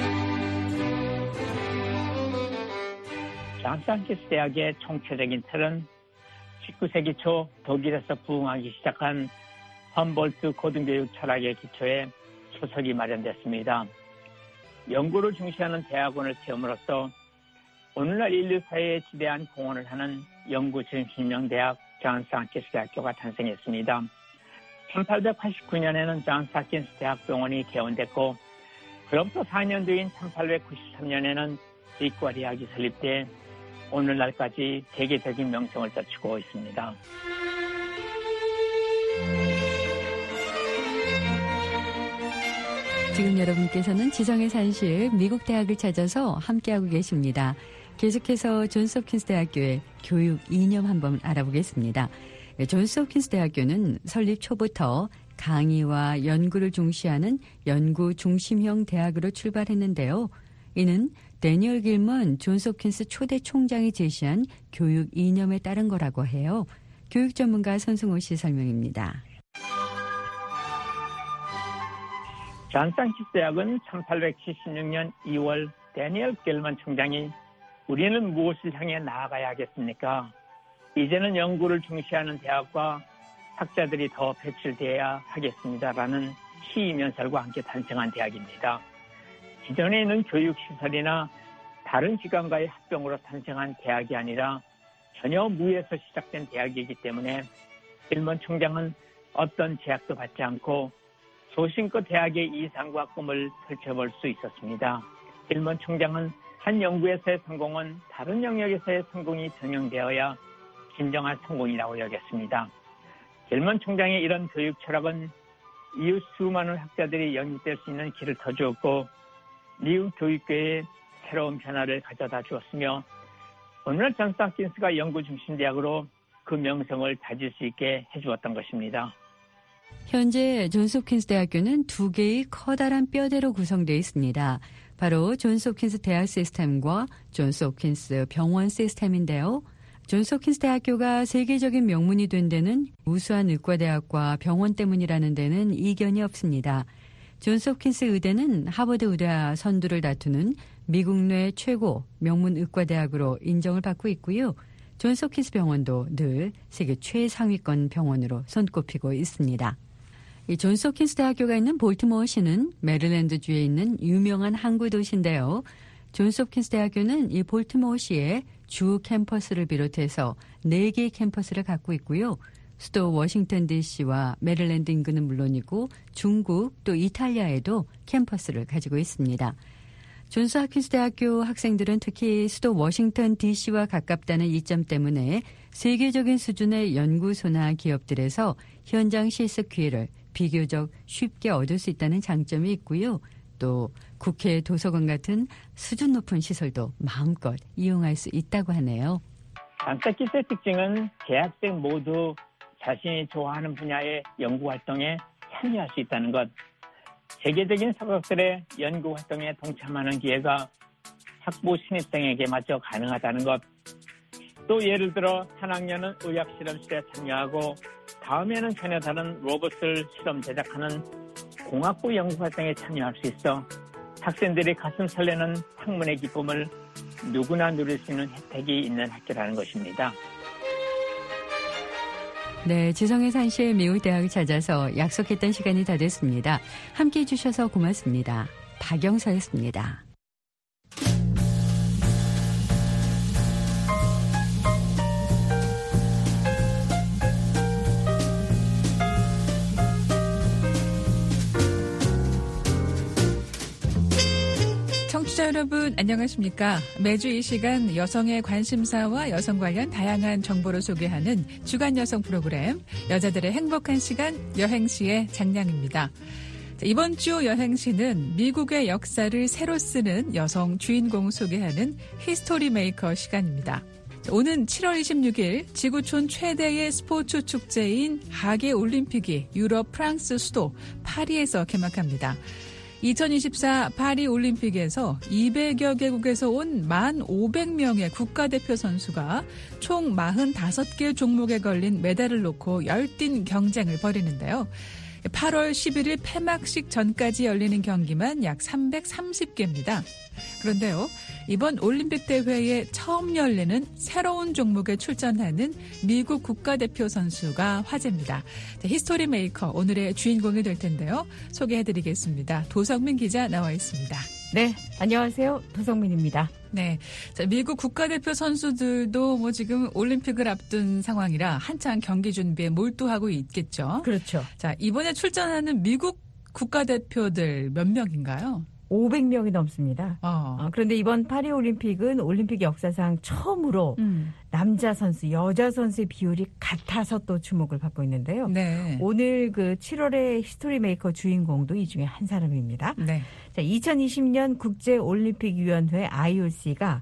존스 홉킨스 대학의 총체적인 틀은 19세기 초 독일에서 부흥하기 시작한 험볼트 고등교육 철학의 기초에 초석이 마련됐습니다. 연구를 중시하는 대학원을 세움으로써 오늘날 인류 사회에 지대한 공헌을 하는 연구 중심형 대학 존스 홉킨스 대학교가 탄생했습니다. 1889년에는 존스 홉킨스 대학병원이 개원됐고 그로부터 4년 뒤인 1893년에는 의과 대학이 설립돼 오늘날까지 세계적인 명성을 떨치고 있습니다.
지금 여러분께서는 지성의 산실 미국 대학을 찾아서 함께하고 계십니다. 계속해서 존스 홉킨스 대학교의 교육 이념 한번 알아보겠습니다. 존스 홉킨스 대학교는 설립 초부터 강의와 연구를 중시하는 연구 중심형 대학으로 출발했는데요. 이는 데니얼 길먼 존스 홉킨스 초대 총장이 제시한 교육 이념에 따른 거라고 해요. 교육 전문가 손승호 씨 설명입니다.
존스홉킨스 대학은 1876년 2월 데니얼 길먼 총장이 우리는 무엇을 향해 나아가야 하겠습니까? 이제는 연구를 중시하는 대학과 학자들이 더 배출되어야 하겠습니다라는 시의면설과 함께 탄생한 대학입니다. 기존에 있는 교육시설이나 다른 기관과의 합병으로 탄생한 대학이 아니라 전혀 무에서 시작된 대학이기 때문에 길먼 총장은 어떤 제약도 받지 않고 소신껏 대학의 이상과 꿈을 펼쳐볼 수 있었습니다. 길먼 총장은 한 연구에서의 성공은 다른 영역에서의 성공이 병행되어야 진정한 성공이라고 여겼습니다. 길먼 총장의 이런 교육 철학은 이후 수많은 학자들이 영입될 수 있는 길을 터주었고 미국 교육계에 새로운 변화를 가져다 주었으며 오늘날 존스 홉킨스가 연구 중심 대학으로 그 명성을 다질 수 있게 해주었던 것입니다.
현재 존스 홉킨스 대학교는 2개의 커다란 뼈대로 구성되어 있습니다. 바로 존스 홉킨스 대학 시스템과 존스 홉킨스 병원 시스템인데요. 존스 홉킨스 대학교가 세계적인 명문이 된 데는 우수한 의과대학과 병원 때문이라는 데는 이견이 없습니다. 존스 홉킨스 의대는 하버드 의대와 선두를 다투는 미국 내 최고 명문 의과대학으로 인정을 받고 있고요. 존스 홉킨스 병원도 늘 세계 최상위권 병원으로 손꼽히고 있습니다. 이 존스 홉킨스 대학교가 있는 볼티모어시는 메릴랜드주에 있는 유명한 항구 도시인데요. 존스 홉킨스 대학교는 이 볼티모어시에 주 캠퍼스를 비롯해서 4개의 캠퍼스를 갖고 있고요. 수도 워싱턴 DC와 메릴랜드 인근은 물론이고 중국 또 이탈리아에도 캠퍼스를 가지고 있습니다. 존스 홉킨스 대학교 학생들은 특히 수도 워싱턴 DC와 가깝다는 이점 때문에 세계적인 수준의 연구소나 기업들에서 현장 실습 기회를 비교적 쉽게 얻을 수 있다는 장점이 있고요. 또 국회 도서관 같은 수준 높은 시설도 마음껏 이용할 수 있다고 하네요.
존스 홉킨스의 특징은 대학생 모두 자신이 좋아하는 분야의 연구활동에 참여할 수 있다는 것. 세계적인 석학들의 연구활동에 동참하는 기회가 학부 신입생에게 마저 가능하다는 것. 또 예를 들어 한 학년은 의학실험실에 참여하고 다음에는 전혀 다른 로봇을 실험 제작하는 공학부 연구활동에 참여할 수 있어 학생들이 가슴 설레는 학문의 기쁨을 누구나 누릴 수 있는 혜택이 있는 학교라는 것입니다.
네, 지성의 산실 미국 대학을 찾아서 약속했던 시간이 다 됐습니다. 함께해 주셔서 고맙습니다. 박영서였습니다.
청취자 여러분 안녕하십니까? 매주 이 시간 여성의 관심사와 여성 관련 다양한 정보를 소개하는 주간 여성 프로그램 여자들의 행복한 시간 여행시의 장량입니다. 이번 주 여행시는 미국의 역사를 새로 쓰는 여성 주인공 소개하는 히스토리 메이커 시간입니다. 오는 7월 26일 지구촌 최대의 스포츠 축제인 하계 올림픽이 유럽 프랑스 수도 파리에서 개막합니다. 2024 파리 올림픽에서 200여 개국에서 온 1,500명의 국가대표 선수가 총 45개 종목에 걸린 메달을 놓고 열띤 경쟁을 벌이는데요. 8월 11일 폐막식 전까지 열리는 경기만 약 330개입니다. 그런데요, 이번 올림픽 대회에 처음 열리는 새로운 종목에 출전하는 미국 국가대표 선수가 화제입니다. 히스토리 메이커 오늘의 주인공이 될 텐데요. 소개해드리겠습니다. 도성민 기자 나와 있습니다.
네, 안녕하세요. 도성민입니다.
네, 자, 미국 국가대표 선수들도 지금 올림픽을 앞둔 상황이라 한창 경기 준비에 몰두하고 있겠죠.
그렇죠.
자, 이번에 출전하는 미국 국가대표들 몇 명인가요?
500명이 넘습니다. 그런데 이번 파리올림픽은 올림픽 역사상 처음으로 남자 선수, 여자 선수의 비율이 같아서 또 주목을 받고 있는데요.
네.
오늘 그 7월의 히스토리 메이커 주인공도 이 중에 한 사람입니다.
네.
자, 2020년 국제올림픽위원회 IOC가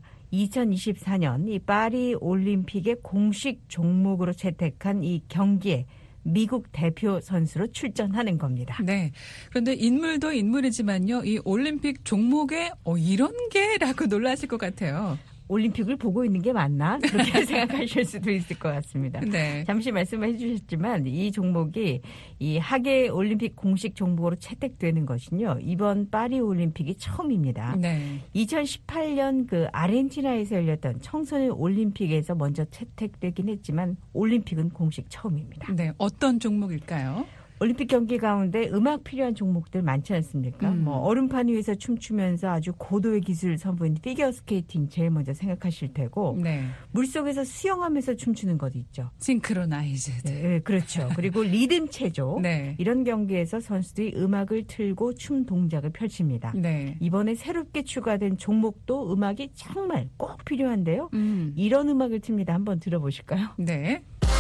2024년 이 파리 올림픽의 공식 종목으로 채택한 이 경기에 미국 대표 선수로 출전하는 겁니다.
네. 그런데 인물도 인물이지만요. 이 올림픽 종목에 이런 게라고 놀라실 것 같아요.
올림픽을 보고 있는 게 맞나? 그렇게 생각하실 수도 있을 것 같습니다.
네.
잠시 말씀해 주셨지만 이 종목이 이 하계 올림픽 공식 종목으로 채택되는 것은요. 이번 파리 올림픽이 처음입니다.
네.
2018년 그 아르헨티나에서 열렸던 청소년 올림픽에서 먼저 채택되긴 했지만 올림픽은 공식 처음입니다.
네. 어떤 종목일까요?
올림픽 경기 가운데 음악 필요한 종목들 많지 않습니까? 뭐 얼음판 위에서 춤추면서 아주 고도의 기술을 선보이는 피겨 스케이팅 제일 먼저 생각하실 테고
네.
물속에서 수영하면서 춤추는 것도 있죠.
싱크로나이즈드.
네, 그렇죠. 그리고 리듬 체조.
네.
이런 경기에서 선수들이 음악을 틀고 춤 동작을 펼칩니다.
네.
이번에 새롭게 추가된 종목도 음악이 정말 꼭 필요한데요. 이런 음악을 틉니다. 한번 들어보실까요?
네.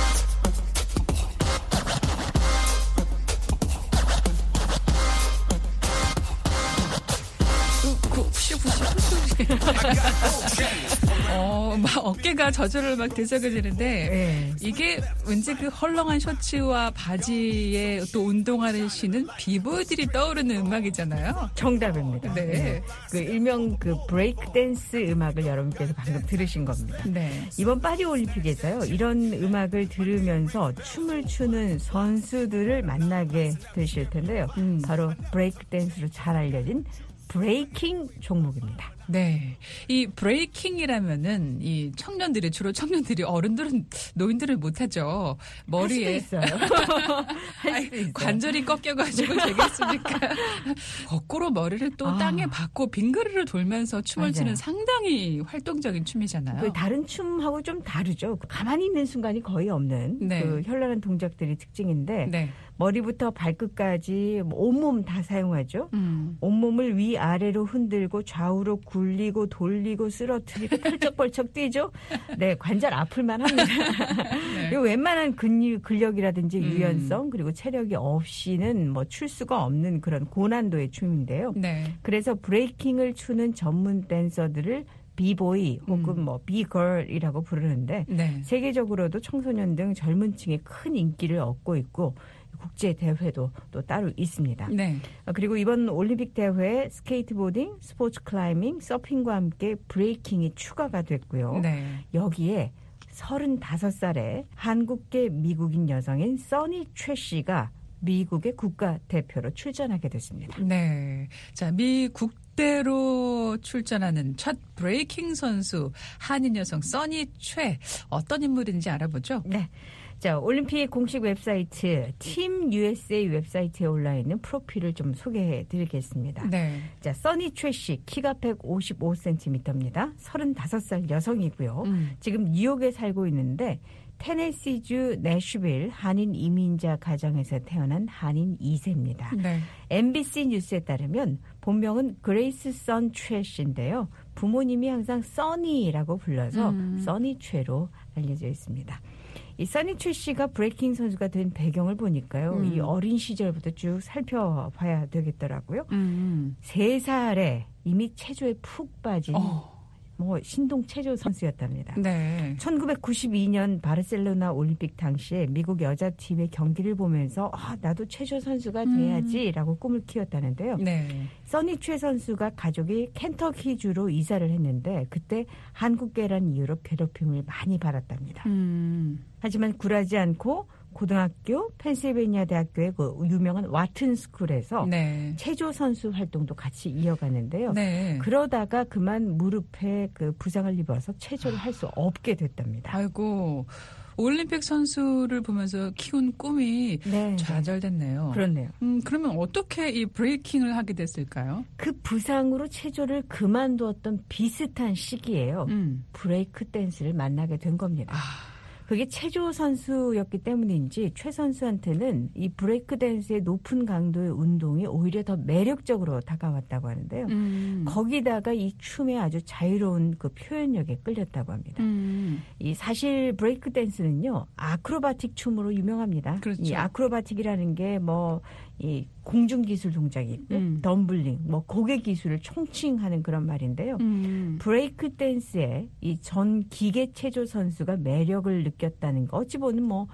막 어깨가 저절로 막 들썩여지는데
네.
이게 왠지 그 헐렁한 셔츠와 바지에 또 운동화를 신은 비보이들이 떠오르는 음악이잖아요.
정답입니다.
네.
그 일명 그 브레이크 댄스 음악을 여러분께서 방금 들으신 겁니다.
네.
이번 파리 올림픽에서요. 이런 음악을 들으면서 춤을 추는 선수들을 만나게 되실 텐데요. 바로 브레이크 댄스로 잘 알려진 브레이킹 종목입니다.
네. 이 브레이킹이라면은 이 청년들이 주로 청년들이 어른들은 노인들은 못하죠. 머리에
할 수도 있어요. 할 수도 있어요.
관절이 꺾여가지고 되겠습니까? 거꾸로 머리를 또 땅에 박고 빙그르르 돌면서 춤을 추는 상당히 활동적인 춤이잖아요.
그 다른 춤하고 좀 다르죠. 가만히 있는 순간이 거의 없는
네.
그 현란한 동작들이 특징인데
네.
머리부터 발끝까지 온몸 다 사용하죠. 온몸을 위아래로 흔들고 좌우로 굴리고 돌리고 쓰러뜨리고 펄쩍펄쩍 뛰죠. 네, 관절 아플만 합니다.
네.
웬만한 근력이라든지 유연성 그리고 체력이 없이는 뭐 출 수가 없는 그런 고난도의 춤인데요.
네.
그래서 브레이킹을 추는 전문 댄서들을 비보이 혹은 뭐 비걸이라고 부르는데
네.
세계적으로도 청소년 등 젊은 층에 큰 인기를 얻고 있고 국제 대회도 또 따로 있습니다.
네.
그리고 이번 올림픽 대회에 스케이트보딩, 스포츠 클라이밍, 서핑과 함께 브레이킹이 추가가 됐고요.
네.
여기에 35살의 한국계 미국인 여성인 써니 최 씨가 미국의 국가대표로 출전하게 됐습니다.
네. 자, 미 국대로 출전하는 첫 브레이킹 선수 한인 여성 써니 최 어떤 인물인지 알아보죠?
네. 자, 올림픽 공식 웹사이트 팀 USA 웹사이트에 올라 있는 프로필을 좀 소개해 드리겠습니다.
네.
자, 써니 최 씨 키가 155cm입니다. 35살 여성이고요. 지금 뉴욕에 살고 있는데 테네시주 내슈빌 한인 이민자 가정에서 태어난 한인 2세입니다.
네.
MBC 뉴스에 따르면 본명은 그레이스 선 최 씨인데요. 부모님이 항상 써니라고 불러서 써니 최로 알려져 있습니다. 이 써니 최 씨가 브레이킹 선수가 된 배경을 보니까요. 이 어린 시절부터 쭉 살펴봐야 되겠더라고요. 3살에 이미 체조에 푹 빠진 뭐 신동 체조 선수였답니다.
네.
1992년 바르셀로나 올림픽 당시에 미국 여자팀의 경기를 보면서 나도 체조 선수가 돼야지라고 꿈을 키웠다는데요.
네.
써니 최 선수가 가족이 켄터키주로 이사를 했는데 그때 한국계란 이유로 괴롭힘을 많이 받았답니다. 하지만 굴하지 않고 고등학교 펜실베니아 대학교의 그 유명한 와튼 스쿨에서
네.
체조 선수 활동도 같이 이어가는데요.
네.
그러다가 그만 무릎에 그 부상을 입어서 체조를 할 수 없게 됐답니다.
아이고. 올림픽 선수를 보면서 키운 꿈이 좌절됐네요.
그렇네요.
그러면 어떻게 이 브레이킹을 하게 됐을까요?
그 부상으로 체조를 그만두었던 비슷한 시기예요. 브레이크 댄스를 만나게 된 겁니다. 그게 체조 선수였기 때문인지 최 선수한테는 이 브레이크 댄스의 높은 강도의 운동이 오히려 더 매력적으로 다가왔다고 하는데요. 거기다가 이 춤의 아주 자유로운 그 표현력에 끌렸다고 합니다. 이 사실 브레이크 댄스는요 아크로바틱 춤으로 유명합니다.
그렇죠.
이 아크로바틱이라는 게 뭐 이 공중 기술 동작이 있고 덤블링, 뭐 고개 기술을 총칭하는 그런 말인데요. 브레이크 댄스에 이 전 기계 체조 선수가 매력을 느꼈다는 거 어찌 보면 뭐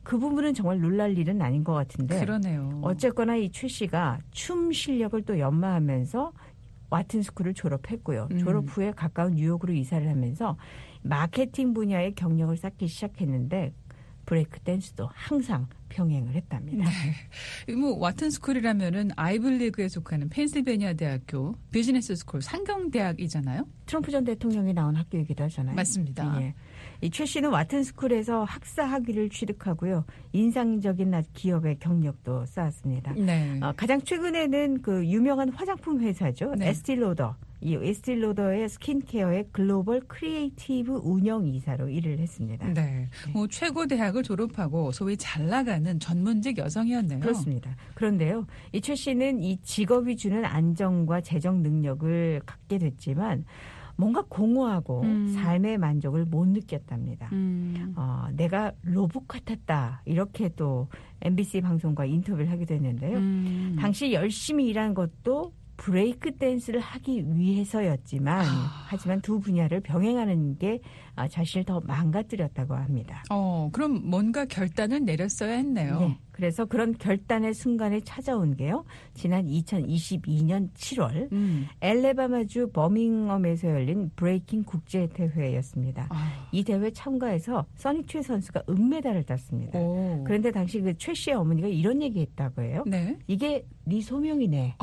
그 부분은 정말 놀랄 일은 아닌 것 같은데.
그러네요.
어쨌거나 이 최 씨가 춤 실력을 또 연마하면서 와튼 스쿨을 졸업했고요. 졸업 후에 가까운 뉴욕으로 이사를 하면서 마케팅 분야의 경력을 쌓기 시작했는데 브레이크 댄스도 항상 병행을 했답니다.
네. 뭐 와튼 스쿨이라면은 아이블리그에 속하는 펜실베니아 대학교 비즈니스 스쿨 상경대학이잖아요.
트럼프 전 대통령이 나온 학교이기도 하잖아요.
맞습니다.
예. 이 최 씨는 와튼 스쿨에서 학사 학위를 취득하고요. 인상적인 기업의 경력도 쌓았습니다.
네.
가장 최근에는 그 유명한 화장품 회사죠.
네.
에스티 로더. 이 에스티 로더의 스킨케어의 글로벌 크리에이티브 운영이사로 일을 했습니다.
네. 뭐 최고 대학을 졸업하고 소위 잘 나가는 전문직 여성이었네요.
그렇습니다. 그런데요. 이 최 씨는 이 직업이 주는 안정과 재정 능력을 갖게 됐지만 뭔가 공허하고 삶의 만족을 못 느꼈답니다. 내가 로봇 같았다. 이렇게 또 MBC 방송과 인터뷰를 하기도 했는데요. 당시 열심히 일한 것도 브레이크 댄스를 하기 위해서였지만 하지만 두 분야를 병행하는 게 자신을 더 망가뜨렸다고 합니다.
그럼 뭔가 결단을 내렸어야 했네요.
네. 그래서 그런 결단의 순간에 찾아온 게요. 지난 2022년 7월 엘레바마주 버밍엄에서 열린 브레이킹 국제대회였습니다. 이 대회 참가해서 써니 최 선수가 은메달을 땄습니다. 그런데 당시 그 최 씨의 어머니가 이런 얘기했다고 해요.
네.
이게 네 소명이네.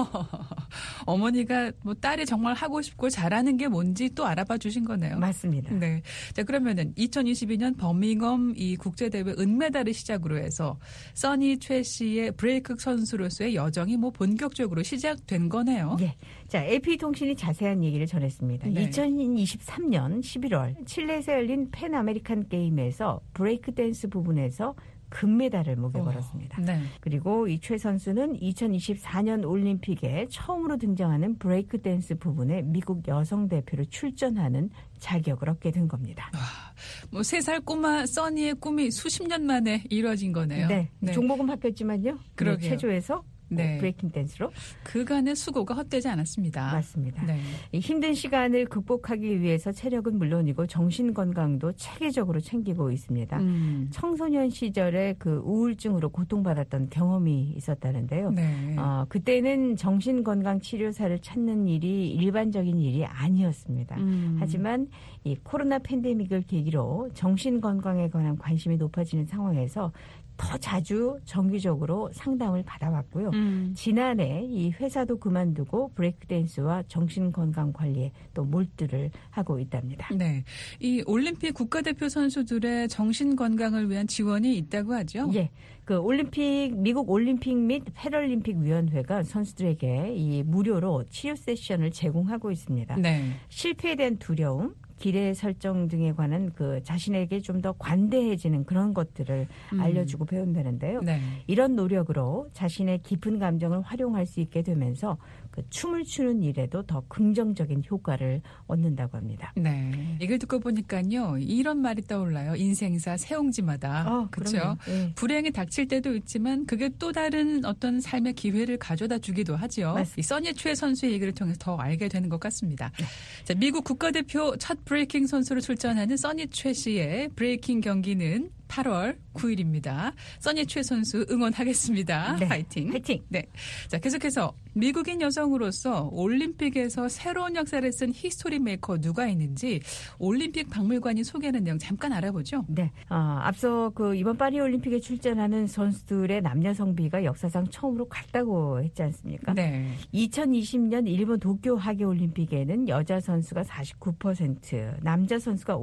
어머니가 뭐 딸이 정말 하고 싶고 잘하는 게 뭔지 또 알아봐 주신 거네요.
맞습니다.
네. 자, 그러면은 2022년 버밍엄 이 국제대회 은메달을 시작으로 해서 써니 최 씨의 브레이크 선수로서의 여정이 뭐 본격적으로 시작된 거네요.
네. 자, AP통신이 자세한 얘기를 전했습니다.
네.
2023년 11월 칠레에서 열린 팬 아메리칸 게임에서 브레이크 댄스 부분에서 금메달을 목에 걸었습니다.
네.
그리고 이 최 선수는 2024년 올림픽에 처음으로 등장하는 브레이크 댄스 부분에 미국 여성 대표로 출전하는 자격을 얻게 된 겁니다.
뭐 3살 꼬마 써니의 꿈이 수십 년 만에 이루어진 거네요.
네. 종목은 바뀌었지만요.
그러게요.
체조에서
네.
브레이킹 댄스로
그간의 수고가 헛되지 않았습니다.
맞습니다.
네.
이 힘든 시간을 극복하기 위해서 체력은 물론이고 정신 건강도 체계적으로 챙기고 있습니다. 청소년 시절에 그 우울증으로 고통받았던 경험이 있었다는데요.
네.
그때는 정신 건강 치료사를 찾는 일이 일반적인 일이 아니었습니다. 하지만 이 코로나 팬데믹을 계기로 정신 건강에 관한 관심이 높아지는 상황에서 더 자주 정기적으로 상담을 받아왔고요. 지난해 이 회사도 그만두고 브레이크 댄스와 정신 건강 관리에 또 몰두를 하고 있답니다.
네, 이 올림픽 국가대표 선수들의 정신 건강을 위한 지원이 있다고 하죠?
예, 그 미국 올림픽 및 패럴림픽 위원회가 선수들에게 이 무료로 치료 세션을 제공하고 있습니다.
네.
실패에 대한 두려움, 기대 설정 등에 관한 그 자신에게 좀 더 관대해지는 그런 것들을 알려주고 배운다는데요.
네.
이런 노력으로 자신의 깊은 감정을 활용할 수 있게 되면서 그 춤을 추는 일에도 더 긍정적인 효과를 얻는다고 합니다.
네. 이걸 듣고 보니까요. 이런 말이 떠올라요. 인생사 세옹지마다. 그렇죠.
네.
불행이 닥칠 때도 있지만 그게 또 다른 어떤 삶의 기회를 가져다 주기도 하죠. 이 써니 최 선수의 얘기를 통해서 더 알게 되는 것 같습니다.
네.
자, 미국 국가대표 첫 브레이킹 선수로 출전하는 써니 최 씨의 브레이킹 경기는 8월 9일입니다. 써니 최 선수 응원하겠습니다.
네.
파이팅.
파이팅.
네. 자, 계속해서 미국인 여성으로서 올림픽에서 새로운 역사를 쓴 히스토리 메이커 누가 있는지 올림픽 박물관이 소개하는 내용 잠깐 알아보죠.
네. 앞서 그 이번 파리 올림픽에 출전하는 선수들의 남녀 성비가 역사상 처음으로 같다고 했지 않습니까?
네.
2020년 일본 도쿄 하계 올림픽에는 여자 선수가 49%, 남자 선수가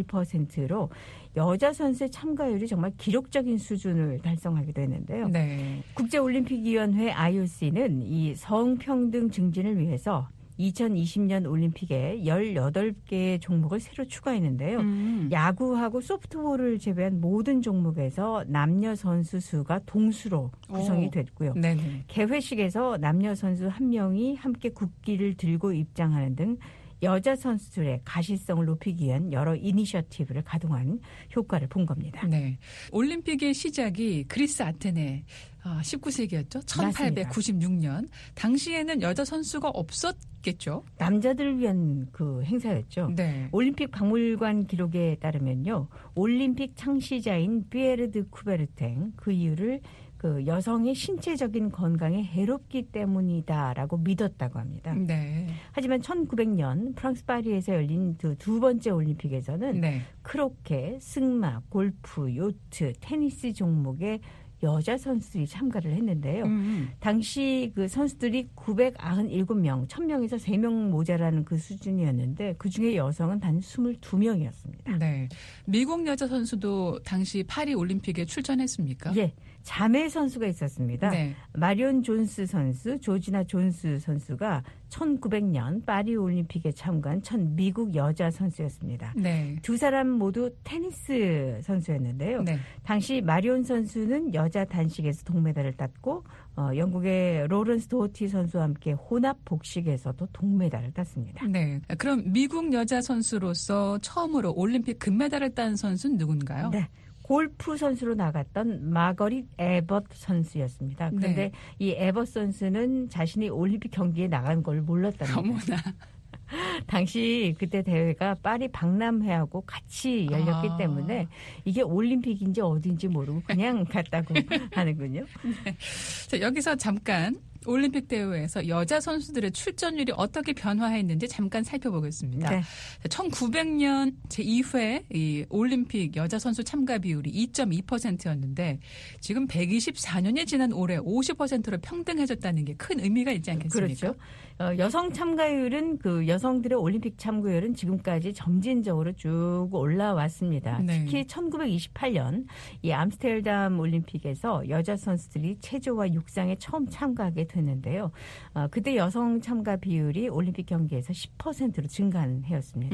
51%로 여자 선수의 참가율이 정말 기록적인 수준을 달성하기도 했는데요.
네.
국제올림픽위원회 IOC는 이 성평등 증진을 위해서 2020년 올림픽에 18개의 종목을 새로 추가했는데요. 야구하고 소프트볼을 제외한 모든 종목에서 남녀 선수 수가 동수로 구성이 됐고요.
네네.
개회식에서 남녀 선수 1명이 함께 국기를 들고 입장하는 등 여자 선수들의 가시성을 높이기 위한 여러 이니셔티브를 가동한 효과를 본 겁니다.
네. 올림픽의 시작이 그리스 아테네 19세기였죠. 1896년. 당시에는 여자 선수가 없었겠죠.
남자들을 위한 그 행사였죠.
네.
올림픽 박물관 기록에 따르면요. 올림픽 창시자인 피에르 드 쿠베르탱 그 이유를 그 여성의 신체적인 건강에 해롭기 때문이다라고 믿었다고 합니다.
네.
하지만 1900년 프랑스 파리에서 열린 두 번째 올림픽에서는
네. 크로켓,
승마, 골프, 요트, 테니스 종목에 여자 선수들이 참가를 했는데요. 당시 그 선수들이 997명, 1000명에서 3명 모자라는 그 수준이었는데 그중에 여성은 단 22명이었습니다.
네. 미국 여자 선수도 당시 파리 올림픽에 출전했습니까?
예. 자매 선수가 있었습니다.
네.
마리온 존스 선수, 조지나 존스 선수가 1900년 파리 올림픽에 참가한 첫 미국 여자 선수였습니다.
네.
두 사람 모두 테니스 선수였는데요.
네.
당시 마리온 선수는 여자 단식에서 동메달을 땄고 영국의 로런스 도티 선수와 함께 혼합 복식에서도 동메달을 땄습니다.
네. 그럼 미국 여자 선수로서 처음으로 올림픽 금메달을 딴 선수는 누군가요?
네. 골프 선수로 나갔던 마거릿 에벗 선수였습니다. 그런데
네.
이 에벗 선수는 자신이 올림픽 경기에 나간 걸 몰랐답니다.
어머나.
당시 그때 대회가 파리 박람회하고 같이 열렸기 때문에 이게 올림픽인지 어딘지 모르고 그냥 갔다고 하는군요.
네. 자, 여기서 잠깐 올림픽 대회에서 여자 선수들의 출전율이 어떻게 변화했는지 잠깐 살펴보겠습니다.
네.
1900년 제2회 이 올림픽 여자 선수 참가 비율이 2.2%였는데 지금 124년이 지난 올해 50%로 평등해졌다는 게 큰 의미가 있지 않겠습니까?
그렇죠. 여성 참가율은 그 여성들의 올림픽 참가율은 지금까지 점진적으로 쭉 올라왔습니다.
네.
특히 1928년 이 암스테르담 올림픽에서 여자 선수들이 체조와 육상에 처음 참가하게 됐는데요. 그때 여성 참가 비율이 올림픽 경기에서 10%로 증가한 해였습니다.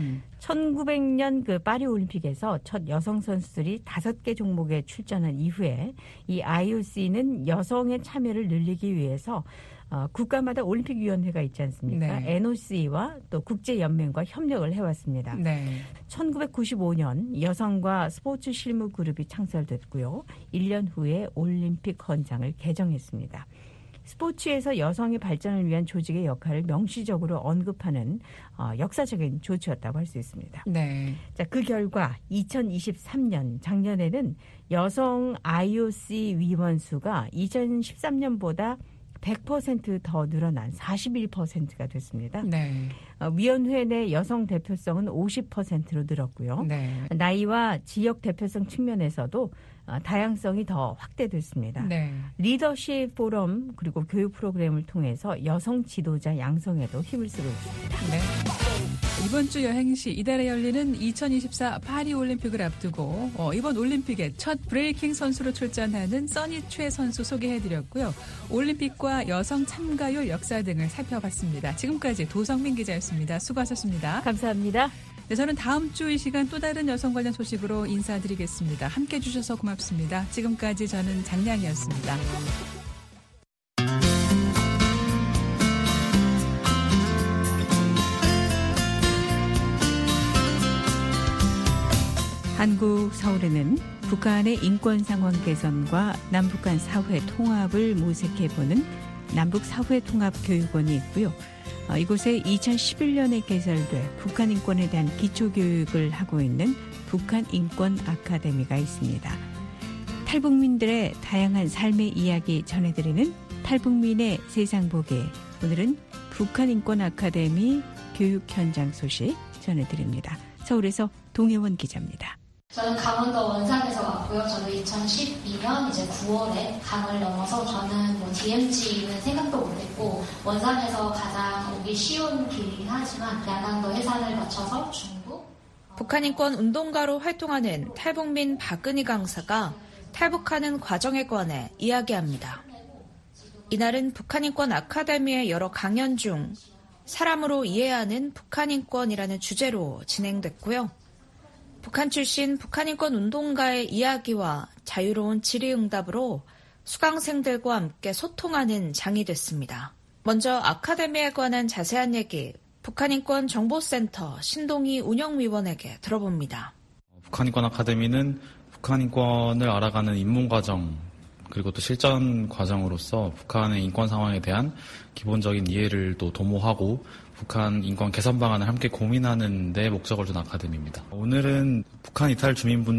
1900년 그 파리 올림픽에서 첫 여성 선수들이 5개 종목에 출전한 이후에 이 IOC는 여성의 참여를 늘리기 위해서 국가마다 올림픽위원회가 있지 않습니까?
네.
NOC와 또 국제연맹과 협력을 해왔습니다.
네.
1995년 여성과 스포츠 실무 그룹이 창설됐고요. 1년 후에 올림픽 헌장을 개정했습니다. 스포츠에서 여성의 발전을 위한 조직의 역할을 명시적으로 언급하는 역사적인 조치였다고 할 수 있습니다.
네.
자, 그 결과 2023년 작년에는 여성 IOC 위원 수가 2013년보다 100% 더 늘어난 41%가 됐습니다.
네.
위원회 내 여성 대표성은 50%로 늘었고요.
네.
나이와 지역 대표성 측면에서도 다양성이 더 확대됐습니다.
네.
리더십 포럼 그리고 교육 프로그램을 통해서 여성 지도자 양성에도 힘을 쓰고 있습니다.
네. 이번 주 여행시 이달에 열리는 2024 파리 올림픽을 앞두고 이번 올림픽에 첫 브레이킹 선수로 출전하는 써니최 선수 소개해드렸고요. 올림픽과 여성 참가율 역사 등을 살펴봤습니다. 지금까지 도성민 기자였습니다. 수고하셨습니다.
감사합니다.
네, 저는 다음 주 이 시간 또 다른 여성 관련 소식으로 인사드리겠습니다. 함께해 주셔서 고맙습니다. 지금까지 저는 장량이었습니다.
한국 서울에는 북한의 인권 상황 개선과 남북한 사회 통합을 모색해보는 남북사회통합교육원이 있고요. 이곳에 2011년에 개설돼 북한 인권에 대한 기초교육을 하고 있는 북한인권아카데미가 있습니다. 탈북민들의 다양한 삶의 이야기 전해드리는 탈북민의 세상보게, 오늘은 북한인권아카데미 교육 현장 소식 전해드립니다. 서울에서 동혜원 기자입니다.
저는 강원도 원산에서 왔고요. 저도 2012년 이제 9월에 강을 넘어서 저는 뭐 DMZ는 생각도 못했고 원산에서 가장 오기 쉬운 길이긴 하지만 양강도 해산을 거쳐서 중국.
북한인권 운동가로 활동하는 탈북민 박은희 강사가 탈북하는 과정에 관해 이야기합니다. 이날은 북한인권 아카데미의 여러 강연 중 사람으로 이해하는 북한인권이라는 주제로 진행됐고요. 북한 출신 북한인권 운동가의 이야기와 자유로운 질의응답으로 수강생들과 함께 소통하는 장이 됐습니다. 먼저 아카데미에 관한 자세한 얘기 북한인권 정보센터 신동희 운영위원에게 들어봅니다.
북한인권 아카데미는 북한인권을 알아가는 입문과정 그리고 또 실전 과정으로서 북한의 인권 상황에 대한 기본적인 이해를 또 도모하고 북한 인권 개선 방안을 함께 고민하는 데 목적을 둔 아카데미입니다. 오늘은 북한 이탈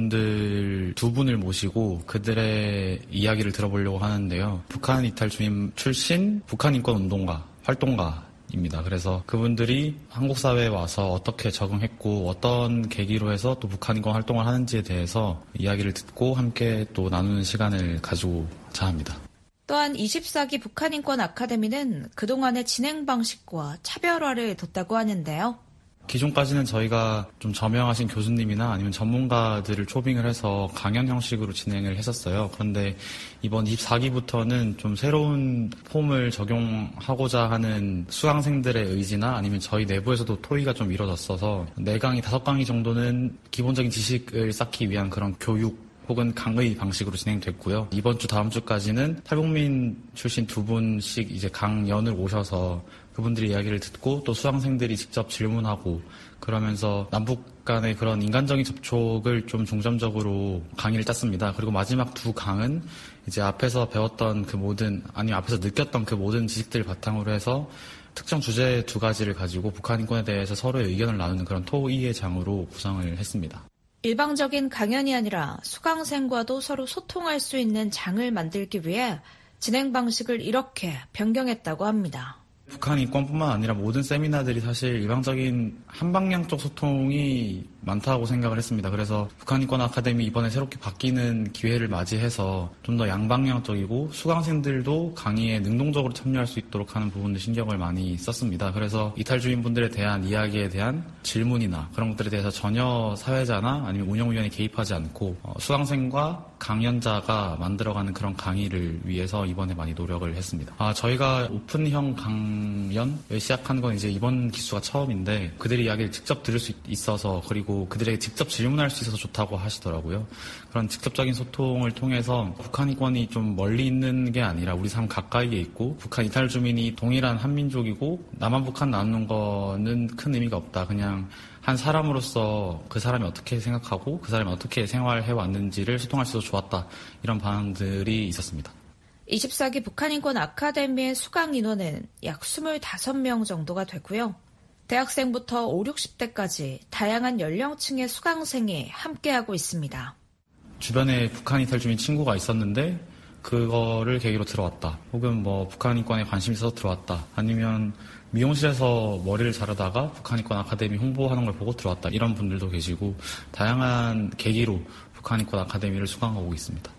주민분들 두 분을 모시고 그들의 이야기를 들어보려고 하는데요. 북한 이탈 주민 출신 북한 인권 운동가, 활동가입니다. 그래서 그분들이 한국 사회에 와서 어떻게 적응했고 어떤 계기로 해서 또 북한 인권 활동을 하는지에 대해서 이야기를 듣고 함께 또 나누는 시간을 가지고자 합니다.
또한 24기 북한인권 아카데미는 그동안의 진행 방식과 차별화를 뒀다고 하는데요.
기존까지는 저희가 좀 저명하신 교수님이나 아니면 전문가들을 초빙을 해서 강연 형식으로 진행을 했었어요. 그런데 이번 24기부터는 좀 새로운 폼을 적용하고자 하는 수강생들의 의지나 아니면 저희 내부에서도 토의가 좀 이루어졌어서 4강의 5강의 정도는 기본적인 지식을 쌓기 위한 그런 교육 혹은 강의 방식으로 진행됐고요. 이번 주 다음 주까지는 탈북민 출신 두 분씩 이제 강연을 오셔서 그분들의 이야기를 듣고 또 수강생들이 직접 질문하고 그러면서 남북 간의 그런 인간적인 접촉을 좀 중점적으로 강의를 땄습니다. 그리고 마지막 2강은 이제 앞에서 배웠던 그 모든 아니면 앞에서 느꼈던 그 모든 지식들을 바탕으로 해서 특정 주제 2가지를 가지고 북한 인권에 대해서 서로의 의견을 나누는 그런 토의의 장으로 구성을 했습니다.
일방적인 강연이 아니라 수강생과도 서로 소통할 수 있는 장을 만들기 위해 진행 방식을 이렇게 변경했다고 합니다.
북한 인권뿐만 아니라 모든 세미나들이 사실 일방적인 한방향적 소통이 많다고 생각을 했습니다. 그래서 북한 인권 아카데미 이번에 새롭게 바뀌는 기회를 맞이해서 좀 더 양방향적이고 수강생들도 강의에 능동적으로 참여할 수 있도록 하는 부분들 신경을 많이 썼습니다. 그래서 이탈 주민분들에 대한 이야기에 대한 질문이나 그런 것들에 대해서 전혀 사회자나 아니면 운영위원이 개입하지 않고 수강생과 강연자가 만들어가는 그런 강의를 위해서 이번에 많이 노력을 했습니다. 저희가 오픈형 강연을 시작한 건 이제 이번 기수가 처음인데 그들의 이야기를 직접 들을 수 있어서 그리고 그들에게 직접 질문할 수 있어서 좋다고 하시더라고요. 그런 직접적인 소통을 통해서 북한 인권이 좀 멀리 있는 게 아니라 우리 삶 가까이에 있고 북한 이탈 주민이 동일한 한민족이고 남한 북한 나누는 거는 큰 의미가 없다. 그냥 한 사람으로서 그 사람이 어떻게 생각하고 그 사람이 어떻게 생활해 왔는지를 소통할 수 있어서 좋았다. 이런 반응들이 있었습니다.
24기 북한인권 아카데미의 수강 인원은 약 25명 정도가 되고요. 대학생부터 5, 60대까지 다양한 연령층의 수강생이 함께하고 있습니다.
주변에 북한 이탈 주민 친구가 있었는데 그거를 계기로 들어왔다. 혹은 뭐 북한 인권에 관심이 있어서 들어왔다. 아니면 미용실에서 머리를 자르다가 북한 인권 아카데미 홍보하는 걸 보고 들어왔다. 이런 분들도 계시고 다양한 계기로 북한 인권 아카데미를 수강하고 있습니다.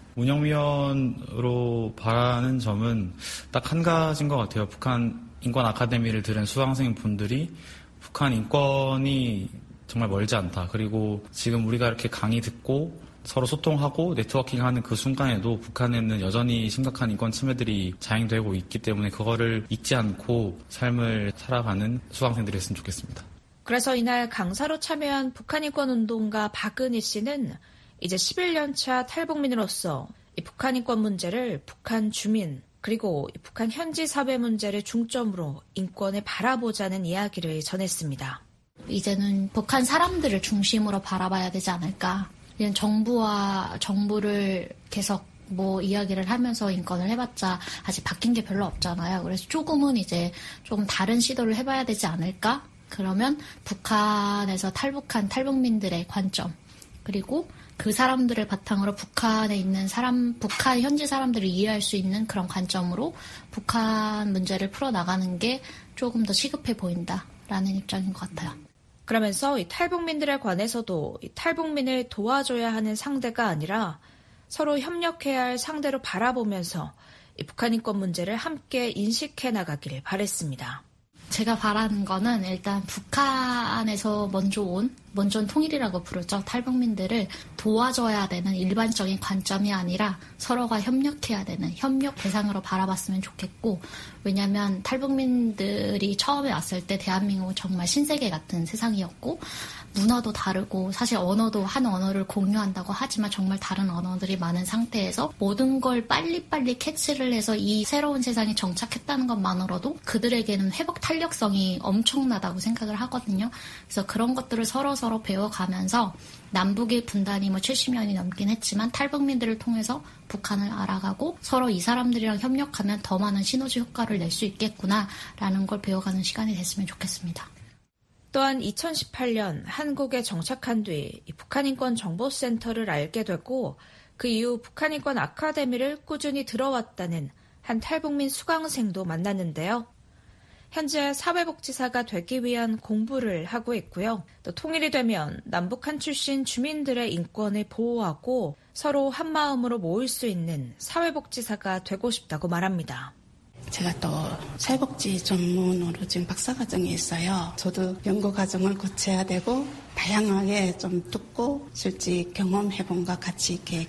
운영위원으로 바라는 점은 딱 한 가지인 것 같아요. 북한 인권 아카데미를 들은 수강생분들이 북한 인권이 정말 멀지 않다. 그리고 지금 우리가 이렇게 강의 듣고 서로 소통하고 네트워킹하는 그 순간에도 북한에는 여전히 심각한 인권 침해들이 자행되고 있기 때문에 그거를 잊지 않고 삶을 살아가는 수강생들이 했으면 좋겠습니다.
그래서 이날 강사로 참여한 북한인권운동가 박은희 씨는 이제 11년차 탈북민으로서 이 북한인권 문제를 북한 주민 그리고 북한 현지 사회 문제를 중점으로 인권을 바라보자는 이야기를 전했습니다.
이제는 북한 사람들을 중심으로 바라봐야 되지 않을까. 이런 정부를 계속 이야기를 하면서 인권을 해봤자 아직 바뀐 게 별로 없잖아요. 그래서 조금 다른 시도를 해봐야 되지 않을까? 그러면 북한에서 탈북한 탈북민들의 관점, 그리고 그 사람들을 바탕으로 북한에 있는 북한 현지 사람들을 이해할 수 있는 그런 관점으로 북한 문제를 풀어나가는 게 조금 더 시급해 보인다라는 입장인 것 같아요.
그러면서 이 탈북민들에 관해서도 이 탈북민을 도와줘야 하는 상대가 아니라 서로 협력해야 할 상대로 바라보면서 이 북한 인권 문제를 함께 인식해 나가길 바랬습니다.
제가 바라는 거는 일단 북한에서 먼저 온 통일이라고 부르죠. 탈북민들을 도와줘야 되는 일반적인 관점이 아니라 서로가 협력해야 되는 협력 대상으로 바라봤으면 좋겠고, 왜냐하면 탈북민들이 처음에 왔을 때 대한민국은 정말 신세계 같은 세상이었고 문화도 다르고 사실 언어도 한 언어를 공유한다고 하지만 정말 다른 언어들이 많은 상태에서 모든 걸 빨리빨리 캐치를 해서 이 새로운 세상에 정착했다는 것만으로도 그들에게는 회복 탄력 활력성이 엄청나다고 생각을 하거든요. 그래서 그런 것들을 서로 배워가면서 남북의 분단이 70년이 넘긴 했지만 탈북민들을 통해서 북한을 알아가고 서로 이 사람들이랑 협력하면 더 많은 시너지 효과를 낼 수 있겠구나라는 걸 배워가는 시간이 됐으면 좋겠습니다.
또한 2018년 한국에 정착한 뒤 북한인권정보센터를 알게 되고 그 이후 북한인권 아카데미를 꾸준히 들어왔다는 한 탈북민 수강생도 만났는데요. 현재 사회복지사가 되기 위한 공부를 하고 있고요. 또 통일이 되면 남북한 출신 주민들의 인권을 보호하고 서로 한마음으로 모일 수 있는 사회복지사가 되고 싶다고 말합니다.
제가 또 사회복지 전문으로 지금 박사과정에 있어요. 저도 연구과정을 거쳐야 되고 다양하게 좀 듣고 실제 경험해본 것 같이 이렇게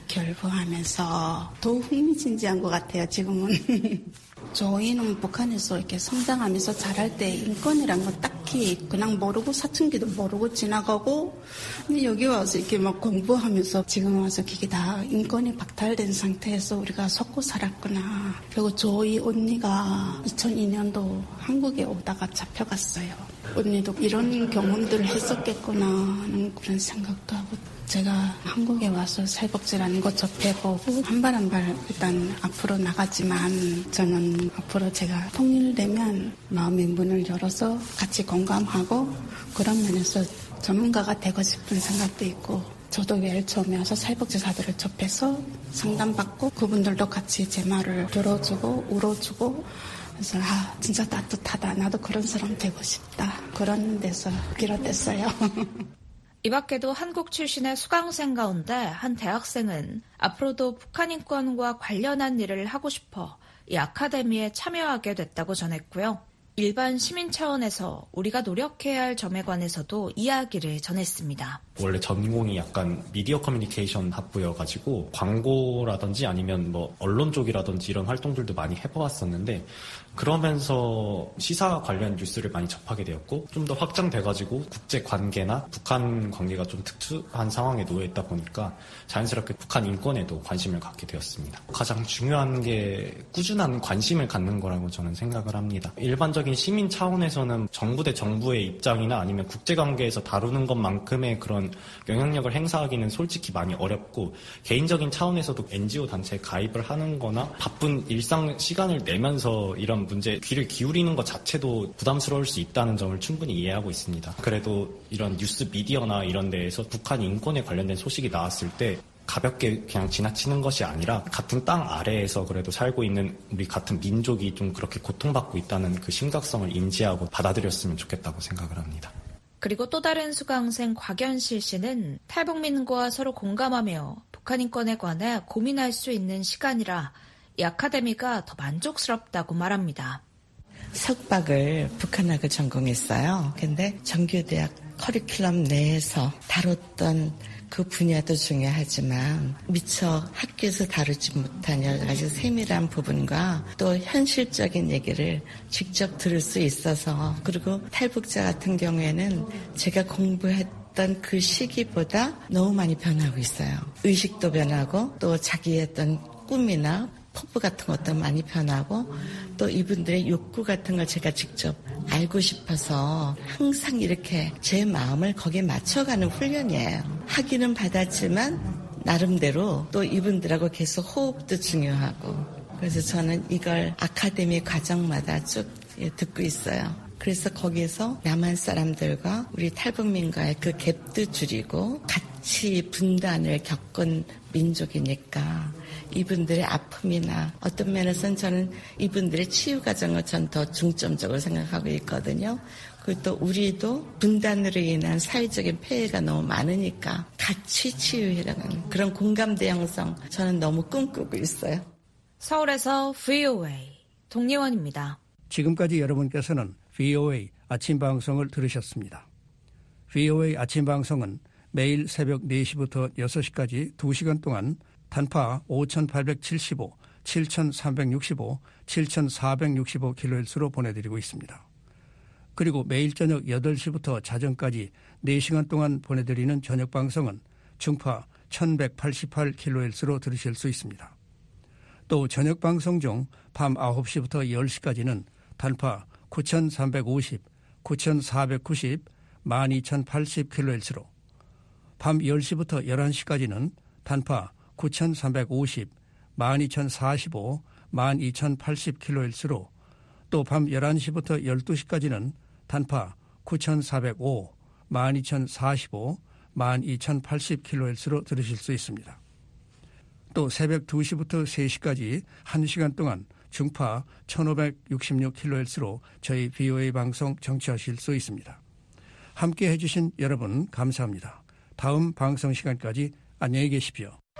결부하면서 더 흥미진진한 것 같아요, 지금은. 저희는 북한에서 이렇게 성장하면서 자랄 때 인권이란 건 딱히 그냥 모르고 사춘기도 모르고 지나가고 근데 여기 와서 이렇게 막 공부하면서 지금 와서 그게 다 인권이 박탈된 상태에서 우리가 속고 살았구나. 그리고 저희 언니가 2002년도 한국에 오다가 잡혀갔어요. 언니도 이런 경험들을 했었겠구나 하는 그런 생각도 하고 제가 한국에 와서 사회복지라는 거 접해보고 한 발 한 발 일단 앞으로 나가지만 저는 앞으로 제가 통일되면 마음의 문을 열어서 같이 공감하고 그런 면에서 전문가가 되고 싶은 생각도 있고 저도 매일 처음에 와서 사회복지사들을 접해서 상담받고 그분들도 같이 제 말을 들어주고 울어주고 그래서 진짜 따뜻하다. 나도 그런 사람 되고 싶다. 그런 데서 비롯됐어요.
이 밖에도 한국 출신의 수강생 가운데 한 대학생은 앞으로도 북한 인권과 관련한 일을 하고 싶어 이 아카데미에 참여하게 됐다고 전했고요. 일반 시민 차원에서 우리가 노력해야 할 점에 관해서도 이야기를 전했습니다.
원래 전공이 약간 미디어 커뮤니케이션 학부여가지고 광고라든지 아니면 언론 쪽이라든지 이런 활동들도 많이 해보았었는데 그러면서 시사 관련 뉴스를 많이 접하게 되었고 좀 더 확장돼가지고 국제 관계나 북한 관계가 좀 특수한 상황에 놓여 있다 보니까 자연스럽게 북한 인권에도 관심을 갖게 되었습니다. 가장 중요한 게 꾸준한 관심을 갖는 거라고 저는 생각을 합니다. 일반적인 시민 차원에서는 정부 대 정부의 입장이나 아니면 국제관계에서 다루는 것만큼의 그런 영향력을 행사하기는 솔직히 많이 어렵고 개인적인 차원에서도 NGO 단체에 가입을 하는 거나 바쁜 일상 시간을 내면서 이런 문제에 귀를 기울이는 것 자체도 부담스러울 수 있다는 점을 충분히 이해하고 있습니다. 그래도 이런 뉴스 미디어나 이런 데에서 북한 인권에 관련된 소식이 나왔을 때 가볍게 그냥 지나치는 것이 아니라 같은 땅 아래에서 그래도 살고 있는 우리 같은 민족이 좀 그렇게 고통받고 있다는 그 심각성을 인지하고 받아들였으면 좋겠다고 생각을 합니다.
그리고 또 다른 수강생 곽연실 씨는 탈북민과 서로 공감하며 북한 인권에 관해 고민할 수 있는 시간이라 이 아카데미가 더 만족스럽다고 말합니다.
석박을 북한학을 전공했어요. 근데 정규대학 커리큘럼 내에서 다뤘던 그 분야도 중요하지만 미처 학교에서 다루지 못한 여러 가지 세밀한 부분과 또 현실적인 얘기를 직접 들을 수 있어서 그리고 탈북자 같은 경우에는 제가 공부했던 그 시기보다 너무 많이 변하고 있어요. 의식도 변하고 또 자기의 어떤 꿈이나 포부 같은 것도 많이 변하고 또 이분들의 욕구 같은 걸 제가 직접 알고 싶어서 항상 이렇게 제 마음을 거기에 맞춰가는 훈련이에요. 학위는 받았지만 나름대로 또 이분들하고 계속 호흡도 중요하고 그래서 저는 이걸 아카데미 과정마다 쭉 듣고 있어요. 그래서 거기에서 남한 사람들과 우리 탈북민과의 그 갭도 줄이고 같이 분단을 겪은 민족이니까 이분들의 아픔이나 어떤 면에서는 저는 이분들의 치유 과정을 전 더 중점적으로 생각하고 있거든요. 그리고 또 우리도 분단으로 인한 사회적인 폐해가 너무 많으니까 같이 치유해나가는 그런 공감대 형성 저는 너무 꿈꾸고 있어요.
서울에서 VOA 동예원입니다.
지금까지 여러분께서는 VOA 아침 방송을 들으셨습니다. VOA 아침 방송은 매일 새벽 4시부터 6시까지 2시간 동안 단파 5,875, 7,365, 7,465kHz로 보내드리고 있습니다. 그리고 매일 저녁 8시부터 자정까지 4시간 동안 보내드리는 저녁 방송은 중파 1,188kHz로 들으실 수 있습니다. 또 저녁 방송 중 밤 9시부터 10시까지는 단파 9,350, 9,490, 12,080kHz로 밤 10시부터 11시까지는 단파 9,350, 12,045, 12,080kHz로 또 밤 11시부터 12시까지는 단파 9,405, 12,045, 12,080kHz로 들으실 수 있습니다. 또 새벽 2시부터 3시까지 1시간 동안 중파 1566kHz로 저희 VOA 방송 청취하실 수 있습니다. 함께 해주신 여러분 감사합니다. 다음 방송 시간까지 안녕히 계십시오.